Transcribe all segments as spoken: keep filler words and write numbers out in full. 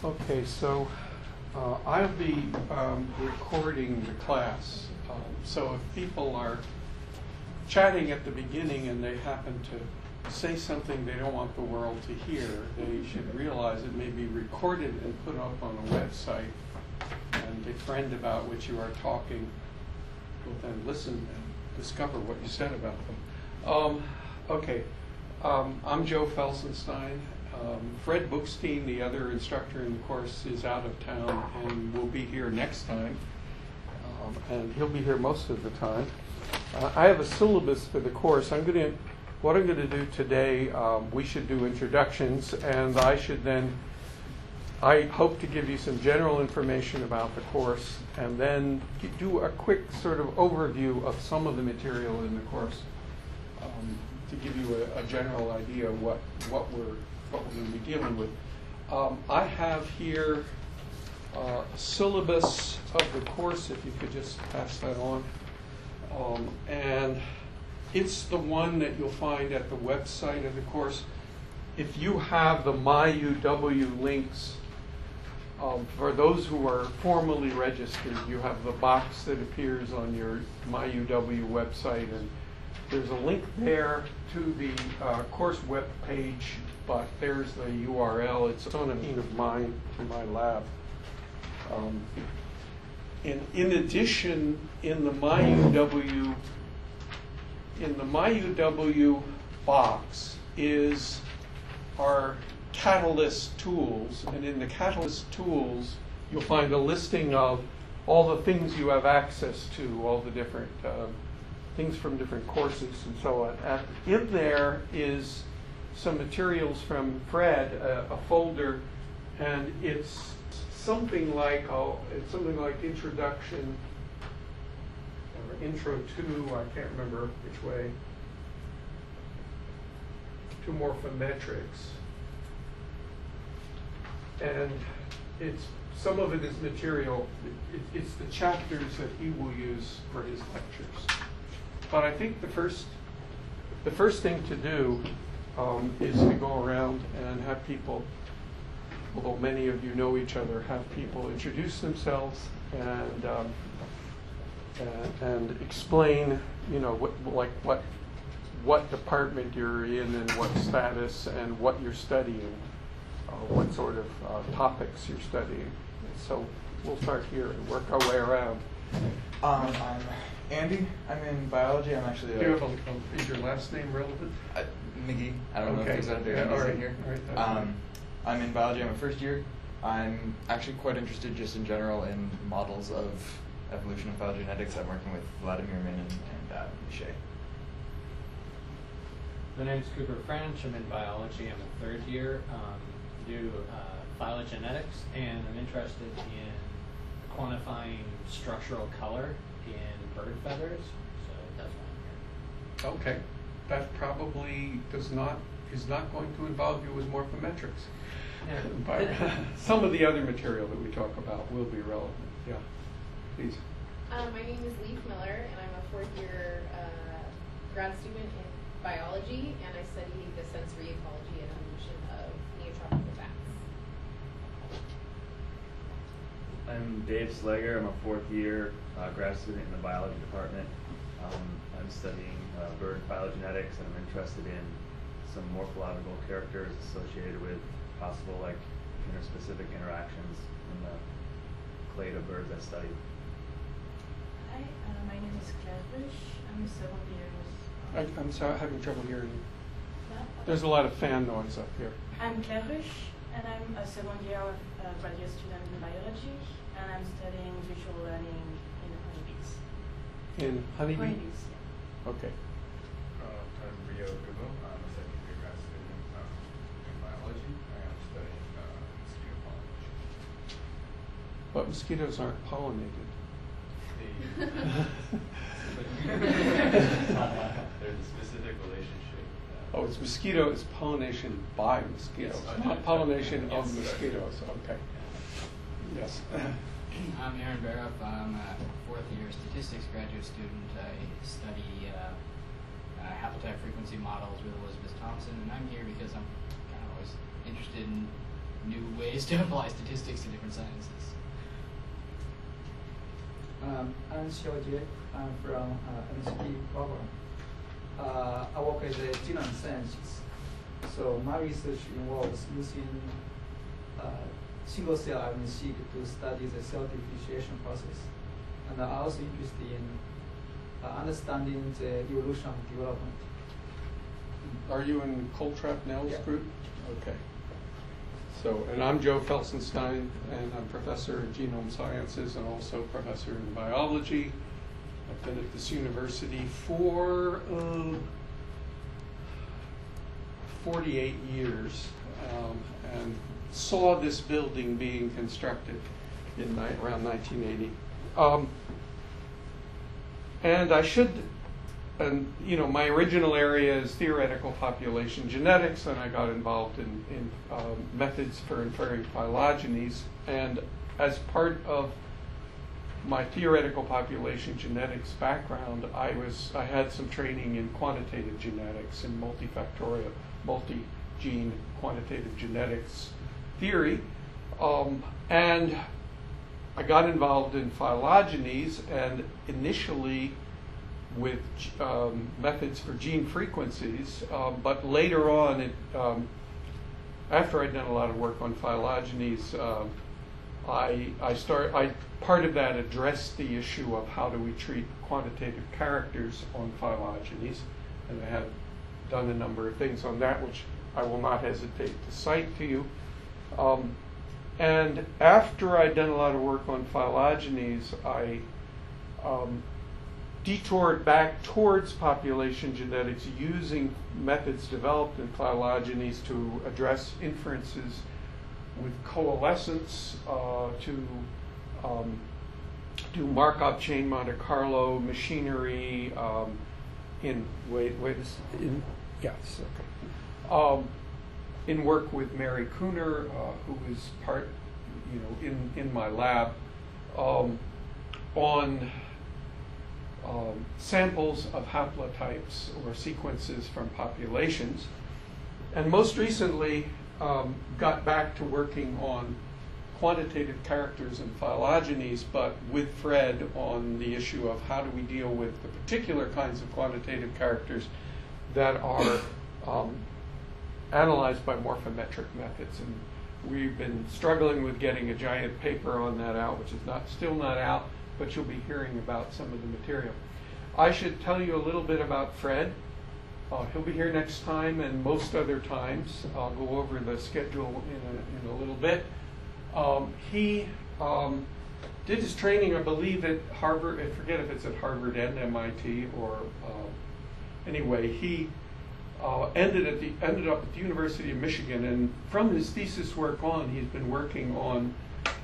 Okay, so uh, I'll be um, recording the class. Um, so if people are chatting at the beginning and they happen to say something they don't want the world to hear, they should realize it may be recorded and put up on a website, and a friend about which you are talking will then listen and discover what you said about them. Um, okay, um, I'm Joe Felsenstein. Um, Fred Bookstein, the other instructor in the course, is out of town and will be here next time. Um, and he'll be here most of the time. Uh, I have a syllabus for the course. I'm going to, what I'm going to do today, um, we should do introductions, and I should then, I hope to give you some general information about the course, and then do a quick sort of overview of some of the material in the course um, to give you a, a general idea of what, what we're what we're going to be dealing with. Um, I have here uh, a syllabus of the course, if you could just pass that on. Um, and it's the one that you'll find at the website of the course. If you have the MyUW links, um, for those who are formally registered, you have the box that appears on your MyUW website, and there's a link there to the uh, course web page, but there's the U R L. It's on a meeting of mine in my lab. Um, and in addition, in the MyUW, in the MyUW box is our Catalyst tools, and in the Catalyst tools, you'll find a listing of all the things you have access to, all the different uh, things from different courses and so on. And in there is some materials from Fred, uh, a folder, and it's something like oh, it's something like introduction or intro to, I can't remember which way, to morphometrics. And it's some of it is material. It, it, it's the chapters that he will use for his lectures. But I think the first the first thing to do um, is to go around and have people, although many of you know each other, have people introduce themselves and um, and, and explain, you know, what like what what department you're in and what status and what you're studying, uh, what sort of uh, topics you're studying. So we'll start here and work our way around. Um, I'm Andy. I'm in biology. I'm actually. Do you have a, a, is your last name relevant? Uh, McGee. I don't okay. know if there's other yeah, Andys right. in here. All right, um, I'm in biology. I'm a first year. I'm actually quite interested, just in general, in models of evolution and phylogenetics. I'm working with Vladimir Min and, and uh, Miché. My name is Cooper French. I'm in biology. I'm a third year. Um, do uh, phylogenetics, and I'm interested in quantifying structural color in bird feathers. So that's why I'm here. Okay, that probably does not is not going to involve you with morphometrics. Yeah. But some of the other material that we talk about will be relevant. Yeah, please. Um, my name is Leif Miller, and I'm a fourth-year uh, grad student in biology, and I study the sensory ecology and evolution of neotropical bats. I'm Dave Slager. I'm a fourth year uh, grad student in the biology department. Um, I'm studying uh, bird phylogenetics, and I'm interested in some morphological characters associated with possible like interspecific interactions in the clade of birds I study. Hi, uh, my name is Claire Bush. I'm a second year. I, I'm sorry, having trouble hearing you. Uh, There's a lot of fan noise up here. I'm Claire Bush, and I'm a second year uh, graduate student in biology, and I'm studying visual learning in honeybees. In honeybee? Honeybees, yeah. Okay. Uh, I'm Rio Kubo. I'm a second year grad student um, in biology. I am studying uh, mosquito pollination. But mosquitoes aren't pollinated. The There's a specific relationship. Uh, Oh, it's mosquito, it's pollination by mosquitoes, Yes, not pollination of yes, mosquitoes. Okay. Yes. I'm Aaron Baroff. I'm a fourth year statistics graduate student. I study uh, uh, haplotype frequency models with Elizabeth Thompson, and I'm here because I'm kind of always interested in new ways to apply statistics to different sciences. Um, I'm Xiao Jie. I'm from uh, M S P program. Uh, I work as a genome scientist. So my research involves using uh, single cell R N A-seq to study the cell differentiation process. And I'm also interested in uh, understanding the evolution of development. Are you in Coltrap-Nell's Yeah. group? Okay. So, and I'm Joe Felsenstein, and I'm professor in genome sciences and also professor in biology. I've been at this university for um, forty-eight years, um, and saw this building being constructed in ni- around nineteen eighty. Um, and I should, and you know, my original area is theoretical population genetics, and I got involved in, in um, methods for inferring phylogenies. And as part of my theoretical population genetics background, I was I had some training in quantitative genetics and multifactorial, multi-gene quantitative genetics theory, um, and I got involved in phylogenies, and initially with um, methods for gene frequencies, um, but later on, it, um, after I'd done a lot of work on phylogenies, uh, I, I start, I, part of that addressed the issue of how do we treat quantitative characters on phylogenies, and I have done a number of things on that, which I will not hesitate to cite to you. Um, and after I'd done a lot of work on phylogenies, I um, detoured back towards population genetics using methods developed in phylogenies to address inferences with coalescence, uh, to um, do Markov chain Monte Carlo machinery um, in wait wait in yes okay um, in work with Mary Kuhner, uh, who is part you know in in my lab um, on um, samples of haplotypes or sequences from populations, and most recently um, got back to working on quantitative characters and phylogenies, but with Fred on the issue of how do we deal with the particular kinds of quantitative characters that are um, analyzed by morphometric methods. And we've been struggling with getting a giant paper on that out, which is not still not out, but you'll be hearing about some of the material. I should tell you a little bit about Fred. Uh, he'll be here next time and most other times. I'll go over the schedule in a, in a little bit. Um, he um, did his training, I believe, at Harvard. I forget if it's at Harvard and M I T or uh, anyway. He uh, ended at the ended up at the University of Michigan, and from his thesis work on, he's been working on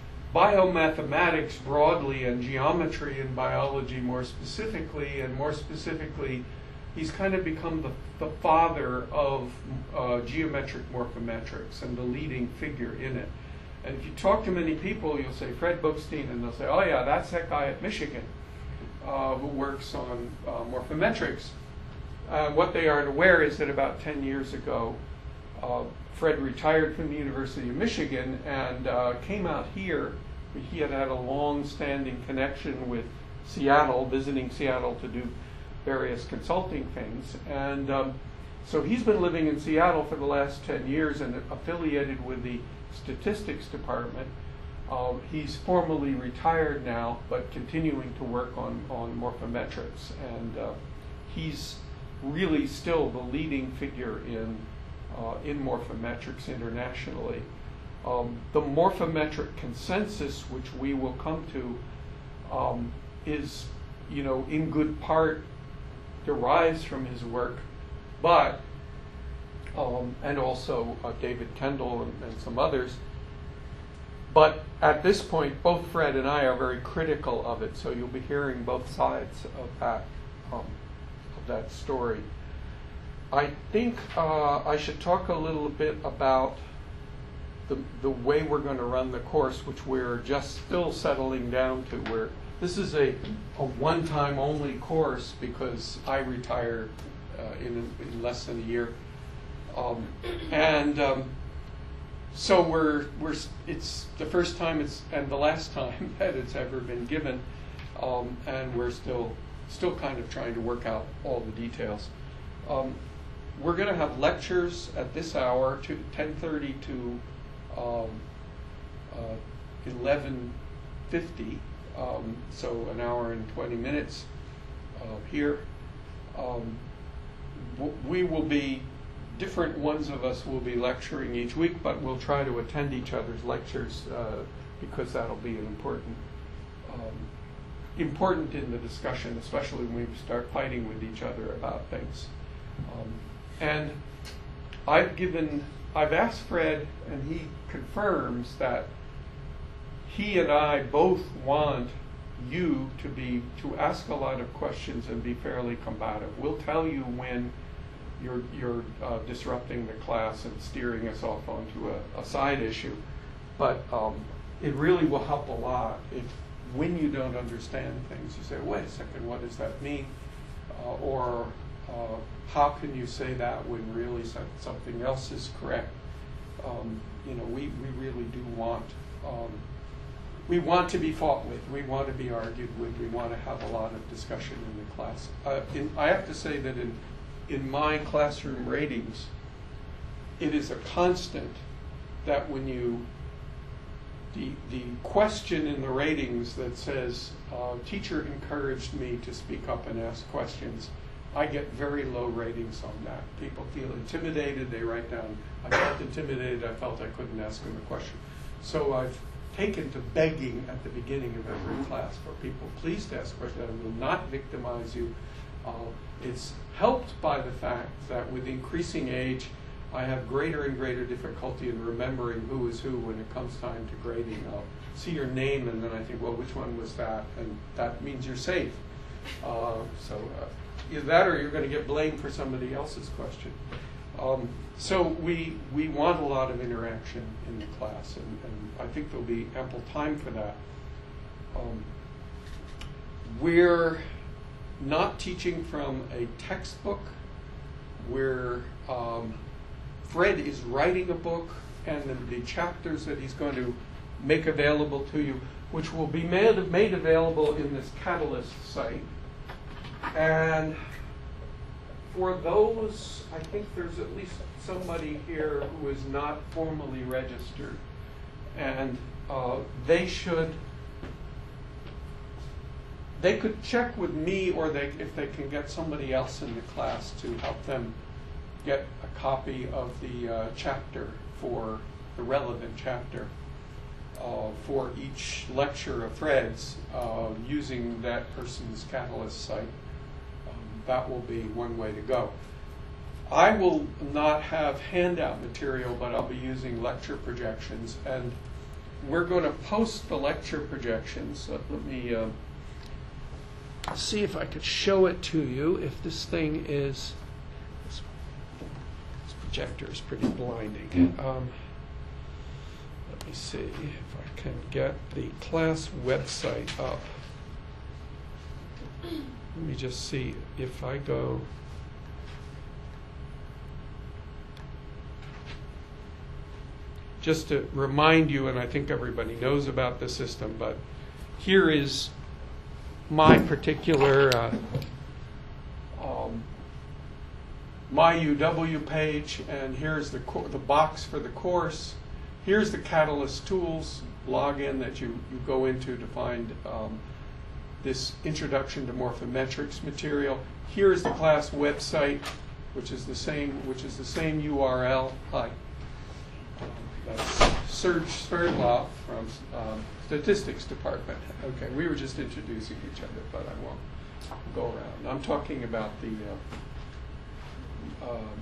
biomathematics broadly and geometry in biology more specifically, and more specifically, he's kind of become the, the father of uh, geometric morphometrics and the leading figure in it. And if you talk to many people, you'll say Fred Bookstein, and they'll say, oh yeah, that's that guy at Michigan uh, who works on uh, morphometrics. Uh, what they aren't aware is that about ten years ago, uh, Fred retired from the University of Michigan and uh, came out here. He had had a long-standing connection with Seattle, visiting Seattle to do various consulting things. And um, so he's been living in Seattle for the last ten years and affiliated with the statistics department. Um, he's formally retired now, but continuing to work on, on morphometrics. And uh, he's really still the leading figure in, uh, in morphometrics internationally. Um, the morphometric consensus, which we will come to, um, is, you know, in good part derives from his work, but um, and also uh, David Kendall and, and some others. But at this point, both Fred and I are very critical of it, so you'll be hearing both sides of that um, of that story. I think uh, I should talk a little bit about the the way we're going to run the course, which we're just still settling down to. Where this is a a one-time only course because I retire uh, in, in less than a year. Um, and um, so we're we're s- it's the first time it's and the last time that it's ever been given, um, and we're still still kind of trying to work out all the details. Um, we're going to have lectures at this hour to ten thirty to um, uh, eleven fifty, um, so an hour and twenty minutes uh, here. Um, w- we will be, different ones of us will be lecturing each week, but we'll try to attend each other's lectures uh, because that'll be an important, um, important in the discussion, especially when we start fighting with each other about things. Um, and I've given, I've asked Fred, and he confirms that he and I both want you to be to ask a lot of questions and be fairly combative. We'll tell you when you're you're uh, disrupting the class and steering us off onto a, a side issue, but um, it really will help a lot if when you don't understand things, you say, "Wait a second, what does that mean?" Uh, or uh, how can you say that when really some, something else is correct? Um, you know, we, we really do want. Um, We want to be fought with. We want to be argued with. We want to have a lot of discussion in the class. Uh, in, I have to say that in in my classroom ratings, it is a constant that when you the the question in the ratings that says uh, teacher encouraged me to speak up and ask questions, I get very low ratings on that. People feel intimidated. They write down, I felt intimidated. I felt I couldn't ask them a question. So I've taken to begging at the beginning of every class for people, please to ask questions. I will not victimize you. Uh, it's helped by the fact that with increasing age, I have greater and greater difficulty in remembering who is who when it comes time to grading. I'll see your name and then I think, well, which one was that? And that means you're safe. Uh, so uh, either that or you're going to get blamed for somebody else's question. Um, so we we want a lot of interaction in the class, and, and I think there'll be ample time for that. Um, we're not teaching from a textbook. We're um, Fred is writing a book, and the, the chapters that he's going to make available to you, which will be made made available in this Catalyst site, and for those, I think there's at least somebody here who is not formally registered, and uh, they should, they could check with me, or they, if they can get somebody else in the class to help them get a copy of the uh, chapter for the relevant chapter uh, for each lecture of Fred's uh, using that person's Catalyst site. That will be one way to go. I will not have handout material, but I'll be using lecture projections, and we're going to post the lecture projections. Uh, let me uh, see if I could show it to you. If this thing is, this, this projector is pretty blinding. Um, let me see if I can get the class website up. Let me just see if I go. Just to remind you, and I think everybody knows about the system, but here is my particular uh, um, my U W page, and here's the co- the box for the course. Here's the Catalyst Tools login that you, you go into to find um, this Introduction to Morphometrics material. Here is the class website, which is the same, which is the same U R L. Hi, um, that's Serge Sverdlov from um, Statistics Department. Okay, we were just introducing each other, but I won't go around. I'm talking about the uh, uh,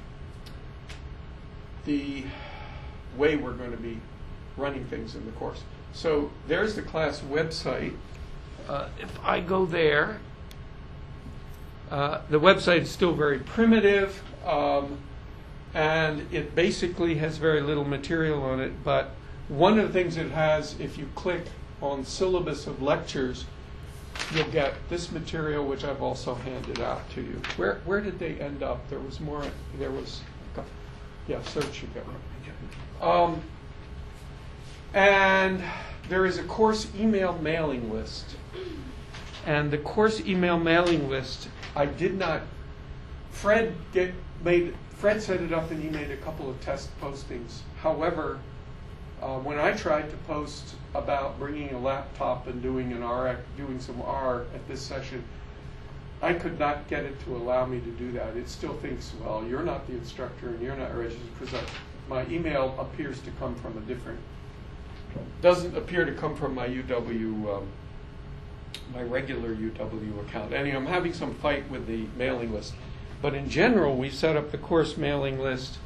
the way we're going to be running things in the course. So there's the class website. Uh, if I go there, uh, the website is still very primitive, um, and it basically has very little material on it, but one of the things it has, if you click on syllabus of lectures, you'll get this material, which I've also handed out to you. Where where did they end up? There was more, there was, yeah, search you got. Um, And there is a course email mailing list. And the course email mailing list, I did not, Fred get, made, Fred set it up and he made a couple of test postings. However, uh, when I tried to post about bringing a laptop and doing an R, doing some R at this session, I could not get it to allow me to do that. It still thinks, well, you're not the instructor and you're not registered, because my email appears to come from a different, doesn't appear to come from my U W, um, my regular U W account. Anyway, I'm having some fight with the mailing list. But in general, we set up the course mailing list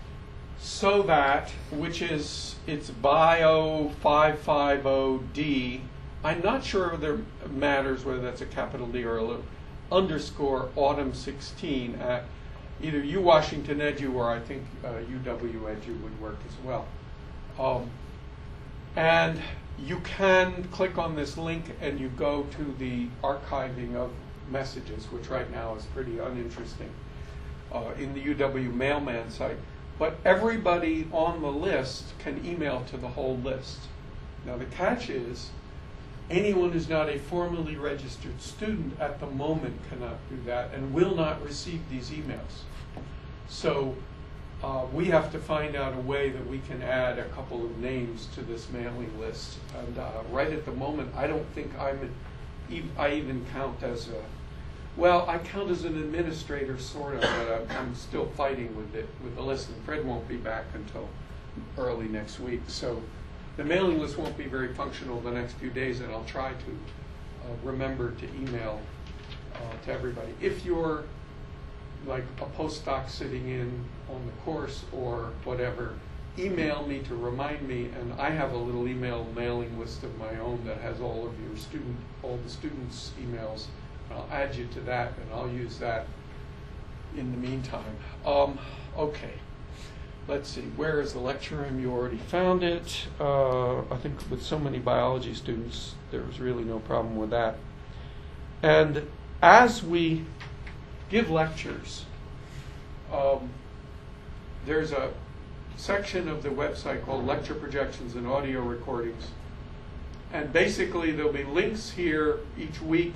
so that, which is, it's bio five fifty D. I'm not sure if there matters whether that's a capital D or a little underscore autumn sixteen at either U Washington Edu or I think uh, U W Edu would work as well. Um, and you can click on this link and you go to the archiving of messages, which right now is pretty uninteresting, uh, in the U W Mailman site. But everybody on the list can email to the whole list. Now the catch is, anyone who's not a formally registered student at the moment cannot do that and will not receive these emails. So uh, we have to find out a way that we can add a couple of names to this mailing list. And uh, right at the moment, I don't think I'm, I even count as a, well, I count as an administrator, sort of, but I'm, I'm still fighting with it, with the list. And Fred won't be back until early next week. So the mailing list won't be very functional the next few days, and I'll try to uh, remember to email uh, to everybody. If you're like a postdoc sitting in on the course or whatever, email me to remind me, and I have a little email mailing list of my own that has all of your student, all the students' emails. I'll add you to that, and I'll use that in the meantime. Um, okay. Let's see, where is the lecture room? You already found it. Uh, I think with so many biology students, there was really no problem with that. And as we give lectures, um, there's a section of the website called Lecture Projections and Audio Recordings. And basically, there'll be links here each week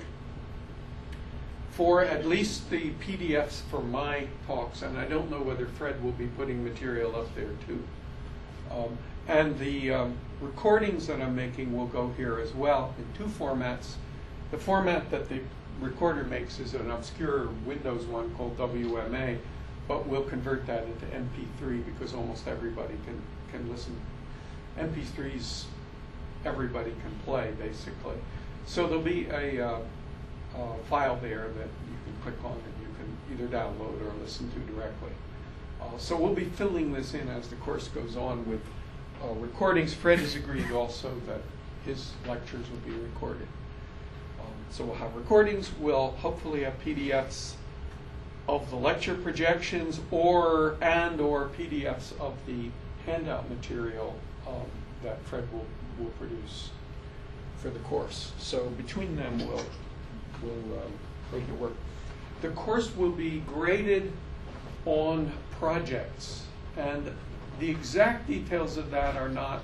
for at least the P D Fs for my talks, and I don't know whether Fred will be putting material up there too. Um, and the um, recordings that I'm making will go here as well in two formats. The format that the recorder makes is an obscure Windows one called W M A, but we'll convert that into M P three because almost everybody can, can listen. M P threes, everybody can play, basically. So there'll be a uh, Uh, file there that you can click on and you can either download or listen to directly. Uh, so we'll be filling this in as the course goes on with uh, recordings. Fred has agreed also that his lectures will be recorded. Um, so we'll have recordings. We'll hopefully have P D Fs of the lecture projections or and or P D Fs of the handout material um, that Fred will, will produce for the course. So between them, we'll will um, make it work. The course will be graded on projects, and the exact details of that are not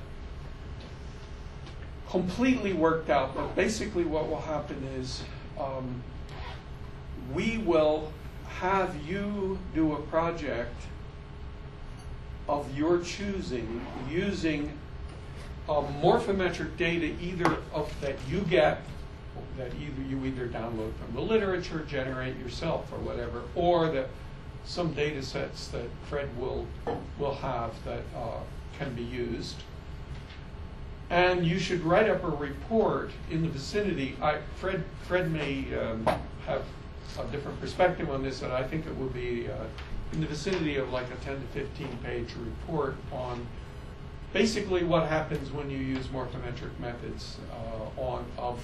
completely worked out, but basically what will happen is um, we will have you do a project of your choosing using uh, morphometric data either of that you get that either you either download from the literature, generate yourself or whatever, or that some data sets that Fred will will have that uh, can be used. And you should write up a report in the vicinity. I, Fred, Fred may um, have a different perspective on this, and I think it will be uh, in the vicinity of like a ten to fifteen page report on basically what happens when you use morphometric methods uh, on of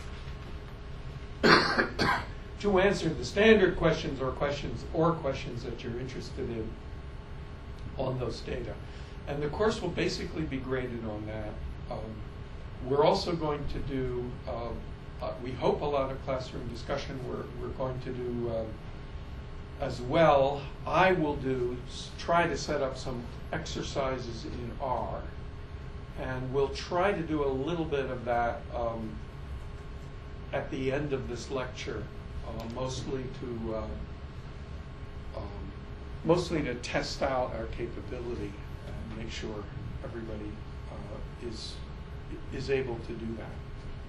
to answer the standard questions or questions or questions that you're interested in on those data. And the course will basically be graded on that. Um, we're also going to do, uh, uh, we hope, a lot of classroom discussion. We're, we're going to do uh, as well. I will do, try to set up some exercises in R. and we'll try to do a little bit of that um, at the end of this lecture, uh, mostly to um, um, mostly to test out our capability and make sure everybody uh, is is able to do that.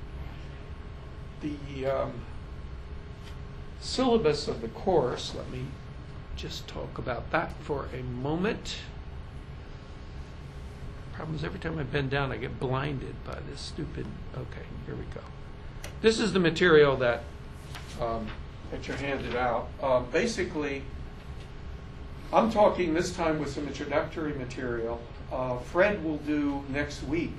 The um, syllabus of the course, let me just talk about that for a moment. Problem is, every time I bend down, I get blinded by this stupid, okay, here we go. This is the material that, um, that you're handed out. Uh, basically, I'm talking this time with some introductory material. Uh, Fred will do next week.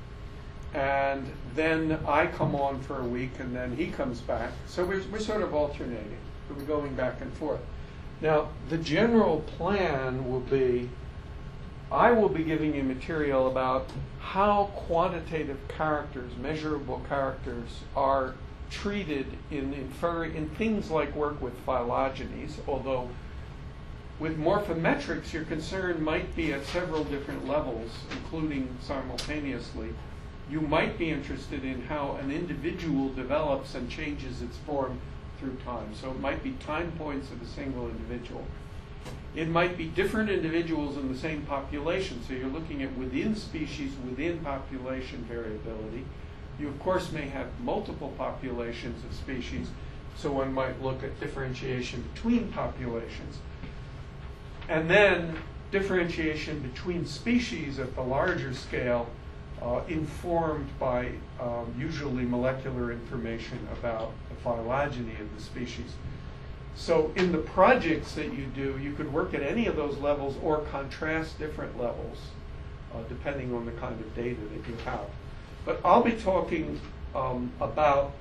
And then I come on for a week, and then he comes back. So we're, we're sort of alternating. We're going back and forth. Now, the general plan will be, I will be giving you material about how quantitative characters, measurable characters, are treated in, infer- in things like work with phylogenies, although with morphometrics, your concern might be at several different levels, including simultaneously. You might be interested in how an individual develops and changes its form through time. So it might be time points of a single individual. It might be different individuals in the same population. So you're looking at within species, within population variability. You, of course, may have multiple populations of species. So one might look at differentiation between populations. And then differentiation between species at the larger scale, Uh, informed by um, usually molecular information about the phylogeny of the species. So in the projects that you do, you could work at any of those levels or contrast different levels, uh, depending on the kind of data that you have. But I'll be talking um, about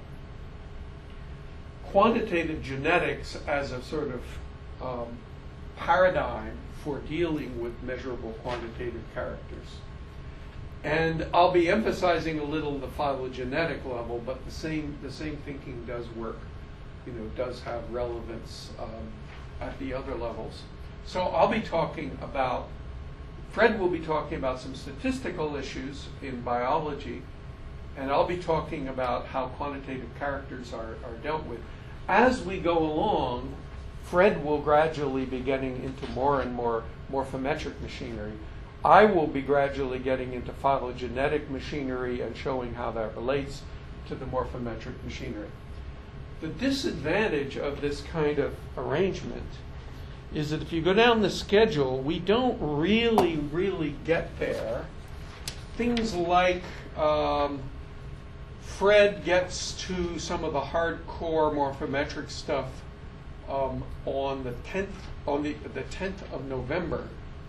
quantitative genetics as a sort of um, paradigm for dealing with measurable quantitative characters. And I'll be emphasizing a little the phylogenetic level, but the same the same thinking does work, you know, does have relevance um, at the other levels. So I'll be talking about, Fred will be talking about some statistical issues in biology, and I'll be talking about how quantitative characters are, are dealt with. As we go along, Fred will gradually be getting into more and more morphometric machinery. I will be gradually getting into phylogenetic machinery and showing how that relates to the morphometric machinery. The disadvantage of this kind of arrangement is that if you go down the schedule, we don't really, really get there. Things like um, Fred gets to some of the hardcore morphometric stuff um, on the tenth, on the, the tenth of November.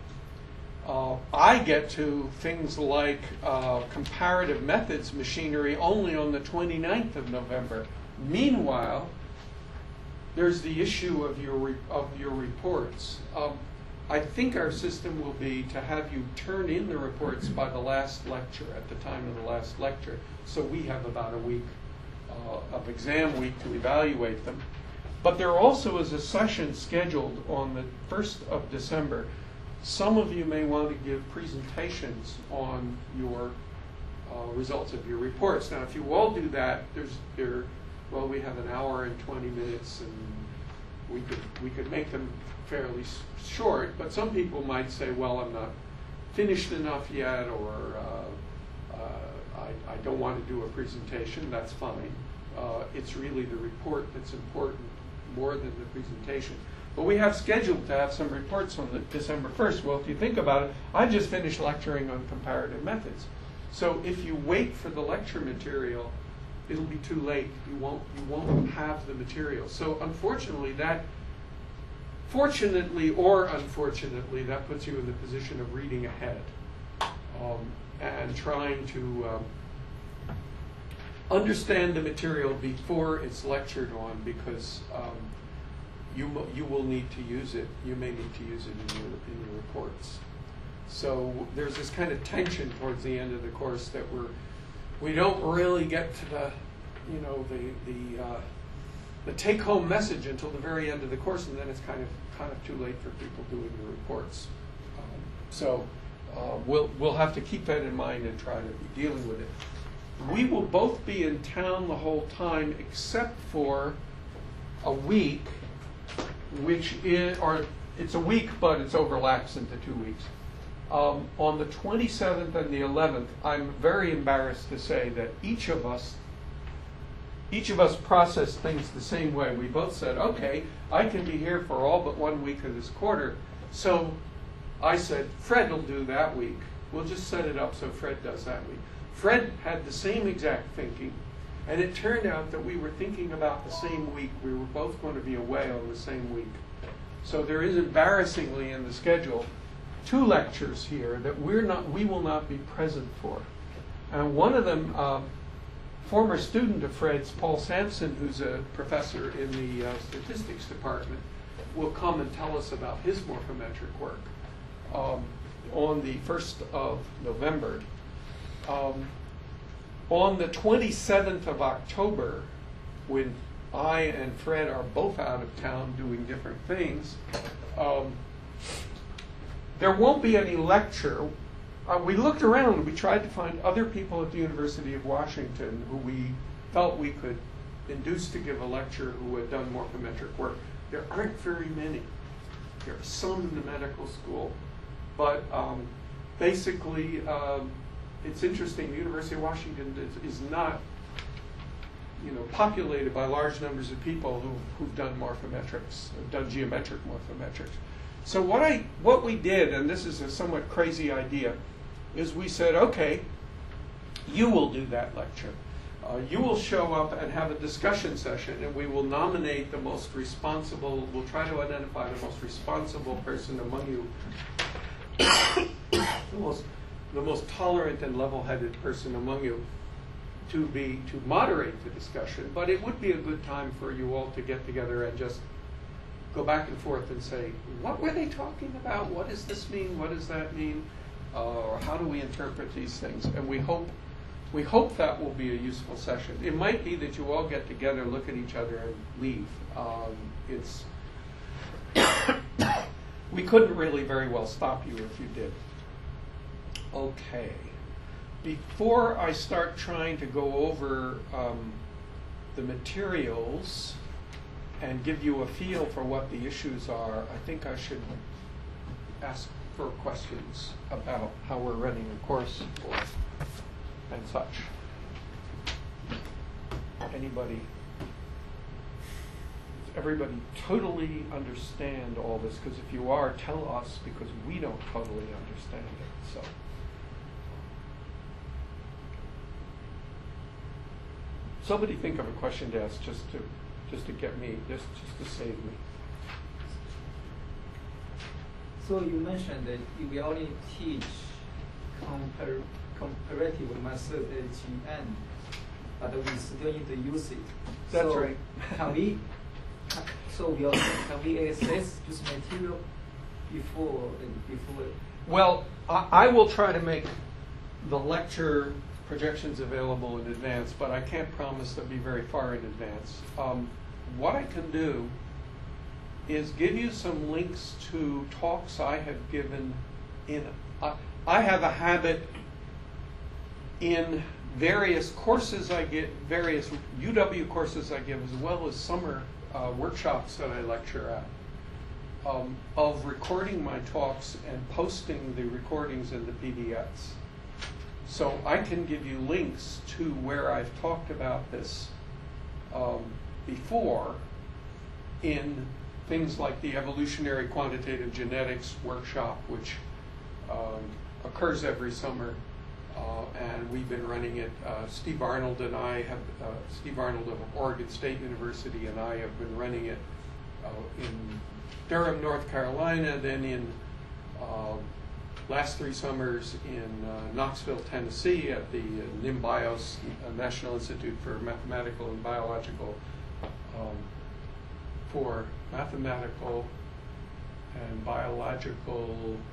Uh, I get to things like uh, comparative methods machinery only on the twenty-ninth of November. Meanwhile, there's the issue of your re- of your reports. Um, I think our system will be to have you turn in the reports by the last lecture, at the time of the last lecture, so we have about a week uh, of exam week to evaluate them. But there also is a session scheduled on the first of December. Some of you may want to give presentations on your uh, results of your reports. Now, if you all do that, there's there. Well, we have an hour and twenty minutes, and we could we could make them fairly s- short. But some people might say, "Well, I'm not finished enough yet," or uh, uh, I, I don't want to do a presentation. That's fine. Uh, it's really the report that's important more than the presentation. But we have scheduled to have some reports on the December first. Well, if you think about it, I just finished lecturing on comparative methods. So if you wait for the lecture material, it'll be too late. You won't, you won't have the material. So unfortunately, that, fortunately or unfortunately, that puts you in the position of reading ahead um, and trying to um, understand the material before it's lectured on, because um, You, you will need to use it. You may need to use it in your, in your reports. So there's this kind of tension towards the end of the course that we're we don't really get to the you know the the uh, the take-home message until the very end of the course, and then it's kind of kind of too late for people doing the reports. Um, so uh, we'll, we'll have to keep that in mind and try to be dealing with it. We will both be in town the whole time except for a week, which is, or it's a week, but it's overlaps into two weeks. Um, on the twenty-seventh and the eleventh, I'm very embarrassed to say that each of us, each of us processed things the same way. We both said, okay, I can be here for all but one week of this quarter. So I said, Fred will do that week. We'll just set it up so Fred does that week. Fred had the same exact thinking, and it turned out that we were thinking about the same week. We were both going to be away on the same week. So there is, embarrassingly in the schedule, two lectures here that we're not, we will not be present for. And one of them, uh, former student of Fred's, Paul Sampson, who's a professor in the uh, statistics department, will come and tell us about his morphometric work um, on the first of November. Um, on the twenty-seventh of October, when I and Fred are both out of town doing different things, um, there won't be any lecture. Uh, we looked around and we tried to find other people at the University of Washington who we felt we could induce to give a lecture who had done morphometric work. There aren't very many. There are some in the medical school, but um, basically, um, it's interesting. The University of Washington is, is not, you know, populated by large numbers of people who, who've done morphometrics, have done geometric morphometrics. So what I, what we did, and this is a somewhat crazy idea, is we said, okay, you will do that lecture. Uh, you will show up and have a discussion session, and we will nominate the most responsible, we'll try to identify the most responsible person among you, the most, the most tolerant and level-headed person among you to be, to moderate the discussion. But it would be a good time for you all to get together and just go back and forth and say, what were they talking about? What does this mean? What does that mean? Uh, or how do we interpret these things? And we hope we hope that will be a useful session. It might be that you all get together, look at each other, and leave. Um, it's we couldn't really very well stop you if you did. Okay. Before I start trying to go over um, the materials and give you a feel for what the issues are, I think I should ask for questions about how we're running the course or, and such. Anybody? Does everybody totally understand all this? Because if you are, tell us, because we don't totally understand it. So. Somebody think of a question to ask just to just to get me, just, just to save me. So you mentioned that you will only teach compar comparative method at the end, but we still need to use it. That's so right. Can we, so we also, can we access this material before, before? Well, I, I will try to make the lecture projections available in advance, but I can't promise they'll be very far in advance. Um, what I can do is give you some links to talks I have given in, uh, I have a habit in various courses I give, various U W courses I give, as well as summer uh, workshops that I lecture at, um, of recording my talks and posting the recordings in the P D Fs. So I can give you links to where I've talked about this um, before in things like the Evolutionary Quantitative Genetics workshop, which um, occurs every summer, uh, and we've been running it. Uh, Steve Arnold and I have, uh, Steve Arnold of Oregon State University and I have been running it uh, in Durham, North Carolina, then in uh, last three summers in uh, Knoxville, Tennessee at the uh, NIMBIOS, uh, National Institute for Mathematical and Biological, um, for mathematical and biological,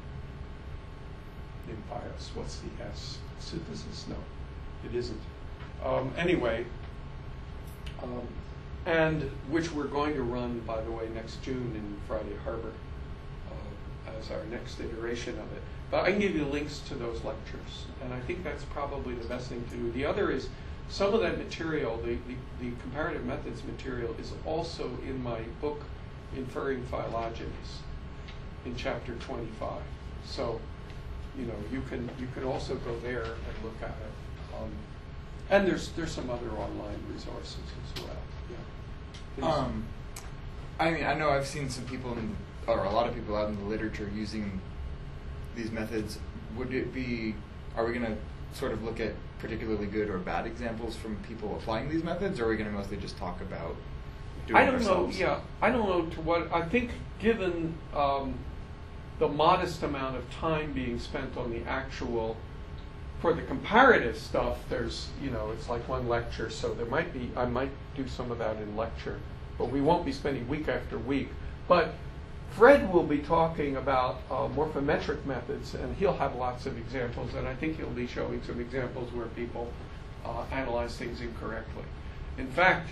NIMBIOS, what's the S? Synthesis? No, it isn't. Um, anyway, um, and which we're going to run, by the way, next June in Friday Harbor uh, as our next iteration of it. But I can give you links to those lectures, and I think that's probably the best thing to do. The other is some of that material, the, the, the comparative methods material, is also in my book, Inferring Phylogenies, in chapter twenty-five. So, you know, you can you can also go there and look at it. Um, and there's there's some other online resources as well. Yeah. Please. Um, I mean, I know I've seen some people, in, or a lot of people out in the literature using these methods. Would it be, are we going to sort of look at particularly good or bad examples from people applying these methods, or are we going to mostly just talk about doing I it don't ourselves? know, yeah, I don't know to what, I think given um, the modest amount of time being spent on the actual, for the comparative stuff, there's, you know, it's like one lecture, so there might be, I might do some of that in lecture, but we won't be spending week after week. But Fred will be talking about uh, morphometric methods, and he'll have lots of examples, and I think he'll be showing some examples where people uh, analyze things incorrectly. In fact,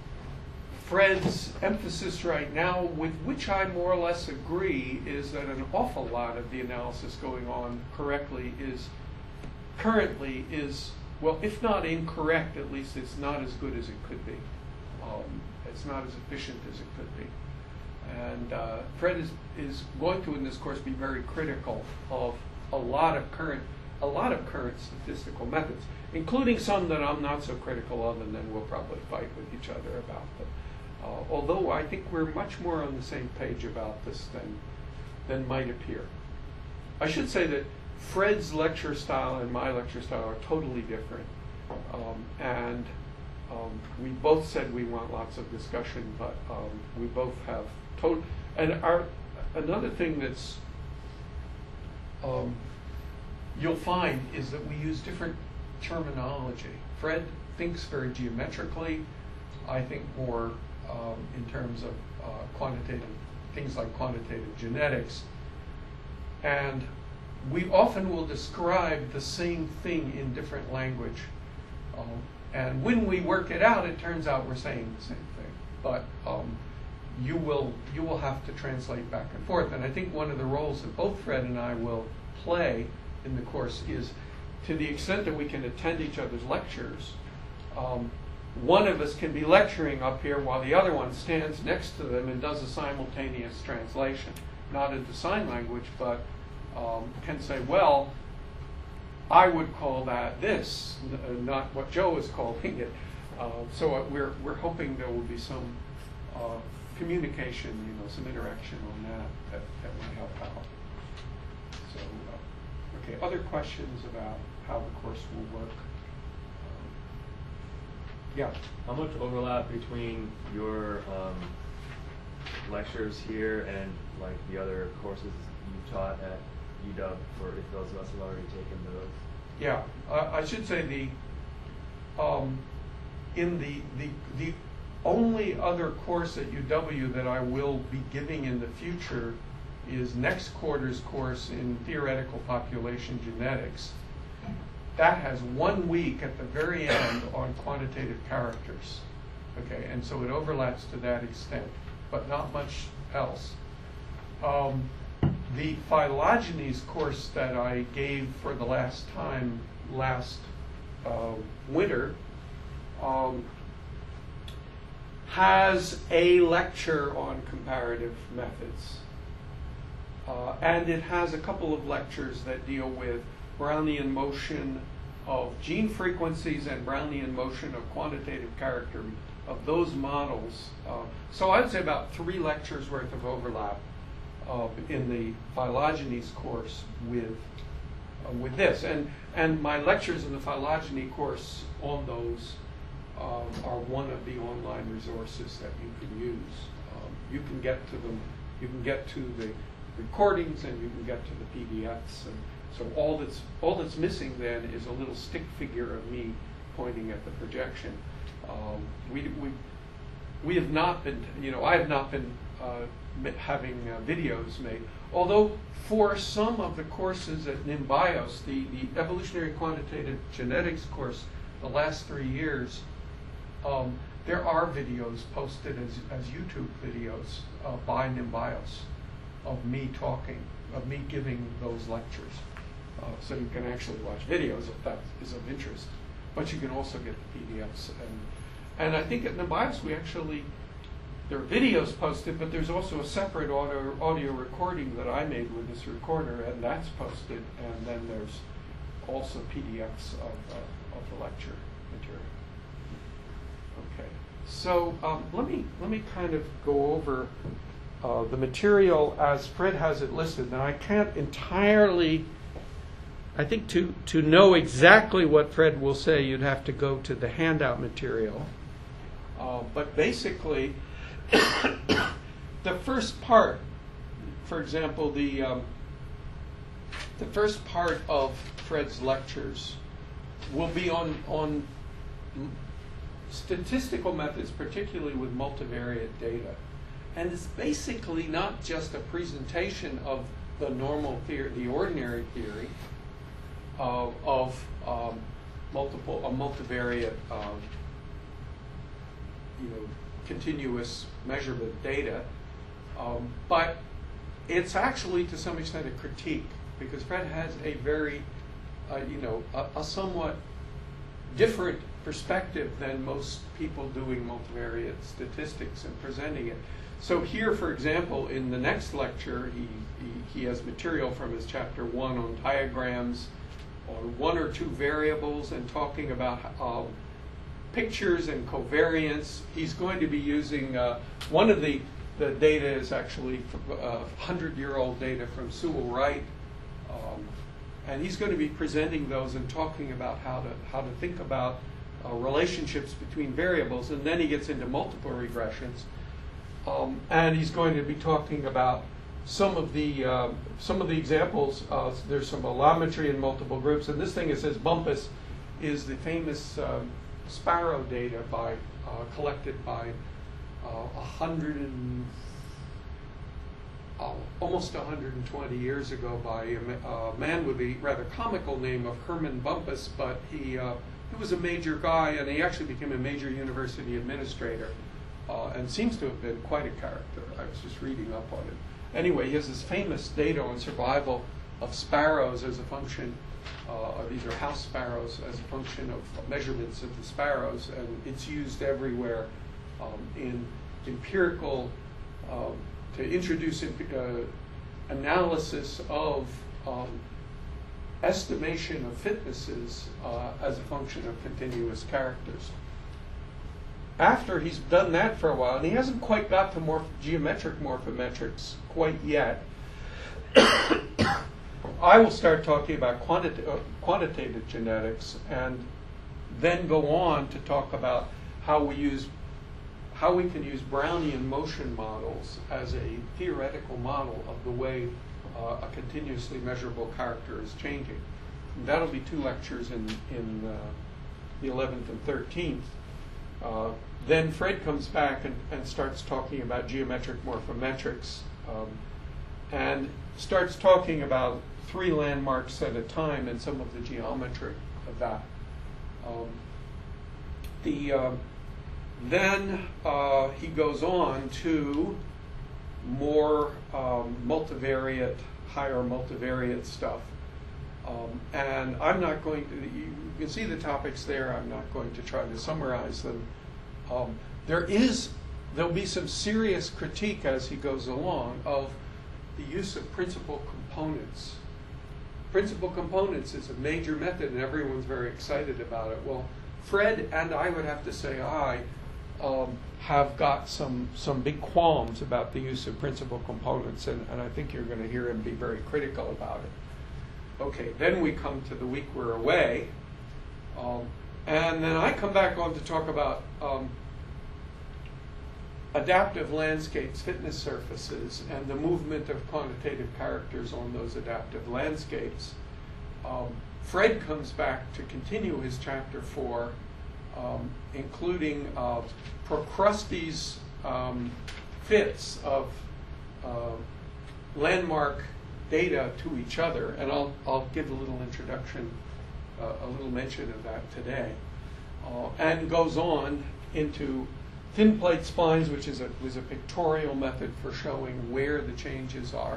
Fred's emphasis right now, with which I more or less agree, is that an awful lot of the analysis going on correctly is, currently is, well, if not incorrect, at least it's not as good as it could be. Um, it's not as efficient as it could be. And uh, Fred is, is going to, in this course, be very critical of a lot of current, a lot of current statistical methods, including some that I'm not so critical of, and then we'll probably fight with each other about them. Uh, although I think we're much more on the same page about this than, than might appear. I should say that Fred's lecture style and my lecture style are totally different. Um, and um, we both said we want lots of discussion, but um, we both have total. And our another thing that's um, you'll find is that we use different terminology. Fred thinks very geometrically. I think more um, in terms of uh, quantitative things like quantitative genetics. And we often will describe the same thing in different language. Um, and when we work it out, it turns out we're saying the same thing. But um, you will you will have to translate back and forth. And I think one of the roles that both Fred and I will play in the course is, to the extent that we can attend each other's lectures, um, one of us can be lecturing up here while the other one stands next to them and does a simultaneous translation, not into sign language, but um, can say, well, I would call that this, n- not what Joe is calling it. Uh, so uh, we're we're hoping there will be some uh, communication, you know, some interaction on that that, that will help out. So, uh, okay, other questions about how the course will work? Um, yeah. How much overlap between your um, lectures here and like the other courses you taught at U W for if those of us have already taken those? Yeah, uh, I should say the um, in the the the only other course at U W that I will be giving in the future is next quarter's course in theoretical population genetics. That has one week at the very end on quantitative characters. Okay, and so it overlaps to that extent, but not much else. Um, the phylogenies course that I gave for the last time last uh, winter um, has a lecture on comparative methods. Uh, and it has a couple of lectures that deal with Brownian motion of gene frequencies and Brownian motion of quantitative character of those models. Uh, so I would say about three lectures worth of overlap uh, in the phylogenies course with uh, with this. And and my lectures in the phylogeny course on those um, are one of the online resources that you can use. Um, you can get to them. You can get to the recordings, and you can get to the P D Fs. And so all that's all that's missing then is a little stick figure of me pointing at the projection. Um, we we we have not been, you know, I have not been uh, having uh, videos made. Although for some of the courses at NIMBIOS, the the evolutionary quantitative genetics course, the last three years, um, there are videos posted as as YouTube videos uh, by NIMBIOS of me talking. of me giving those lectures. Uh, so you can actually watch videos if that is of interest. But you can also get the P D Fs. And, and I think at Nebios we actually, there are videos posted, but there's also a separate audio, audio recording that I made with this recorder, and that's posted. And then there's also P D Fs of, uh, of the lecture material. Okay, so um, let me let me kind of go over uh, the material as Fred has it listed. Now I can't entirely, I think to to know exactly what Fred will say, you'd have to go to the handout material. Uh, but basically, the first part, for example, the um, the first part of Fred's lectures will be on on statistical methods, particularly with multivariate data. And it's basically not just a presentation of the normal theory, the ordinary theory uh, of um, multiple, a multivariate, um, you know, continuous measurement data, um, but it's actually to some extent a critique, because Fred has a very, uh, you know, a, a somewhat different perspective than most people doing multivariate statistics and presenting it. So here, for example, in the next lecture, he, he, he has material from his chapter one on diagrams, on one or two variables, and talking about um, pictures and covariance. He's going to be using, uh, one of the, the data is actually uh, hundred-year-old data from Sewell Wright. Um, and he's going to be presenting those and talking about how to, how to think about Uh, relationships between variables, and then he gets into multiple regressions, um, and he's going to be talking about some of the uh, some of the examples. Uh, there's some allometry in multiple groups, and this thing, it says Bumpus, is the famous um, sparrow data by uh, collected by uh, a hundred and uh, almost one hundred twenty years ago by a, a man with the rather comical name of Herman Bumpus, but he. Uh, He was a major guy, and he actually became a major university administrator, uh, and seems to have been quite a character. I was just reading up on it. Anyway, he has this famous data on survival of sparrows as a function, uh, these are house sparrows, as a function of measurements of the sparrows, and it's used everywhere um, in empirical, um, to introduce uh, analysis of um, estimation of fitnesses uh, as a function of continuous characters. After he's done that for a while, and he hasn't quite got to morph geometric morphometrics quite yet, I will start talking about quantita uh, quantitative genetics, and then go on to talk about how we use how we can use Brownian motion models as a theoretical model of the way Uh, a continuously measurable character is changing. And that'll be two lectures in, in uh, the eleventh and thirteenth. Uh, then Fred comes back and, and starts talking about geometric morphometrics, um, and starts talking about three landmarks at a time and some of the geometry of that. Um, the, uh, then uh, he goes on to more um, multivariate, higher multivariate stuff. Um, and I'm not going to, you can see the topics there, I'm not going to try to summarize them. Um, there is, there'll be some serious critique as he goes along of the use of principal components. Principal components is a major method, and everyone's very excited about it. Well, Fred, and I would have to say I, um, have got some, some big qualms about the use of principal components, and, and I think you're going to hear him be very critical about it. Okay, then we come to the week we're away, um, and then I come back on to talk about um, adaptive landscapes, fitness surfaces, and the movement of quantitative characters on those adaptive landscapes. Um, Fred comes back to continue his chapter four, um, including uh, Procrustes' um, fits of uh, landmark data to each other, and I'll, I'll give a little introduction, uh, a little mention of that today, uh, and goes on into thin plate splines, which is a, was a pictorial method for showing where the changes are,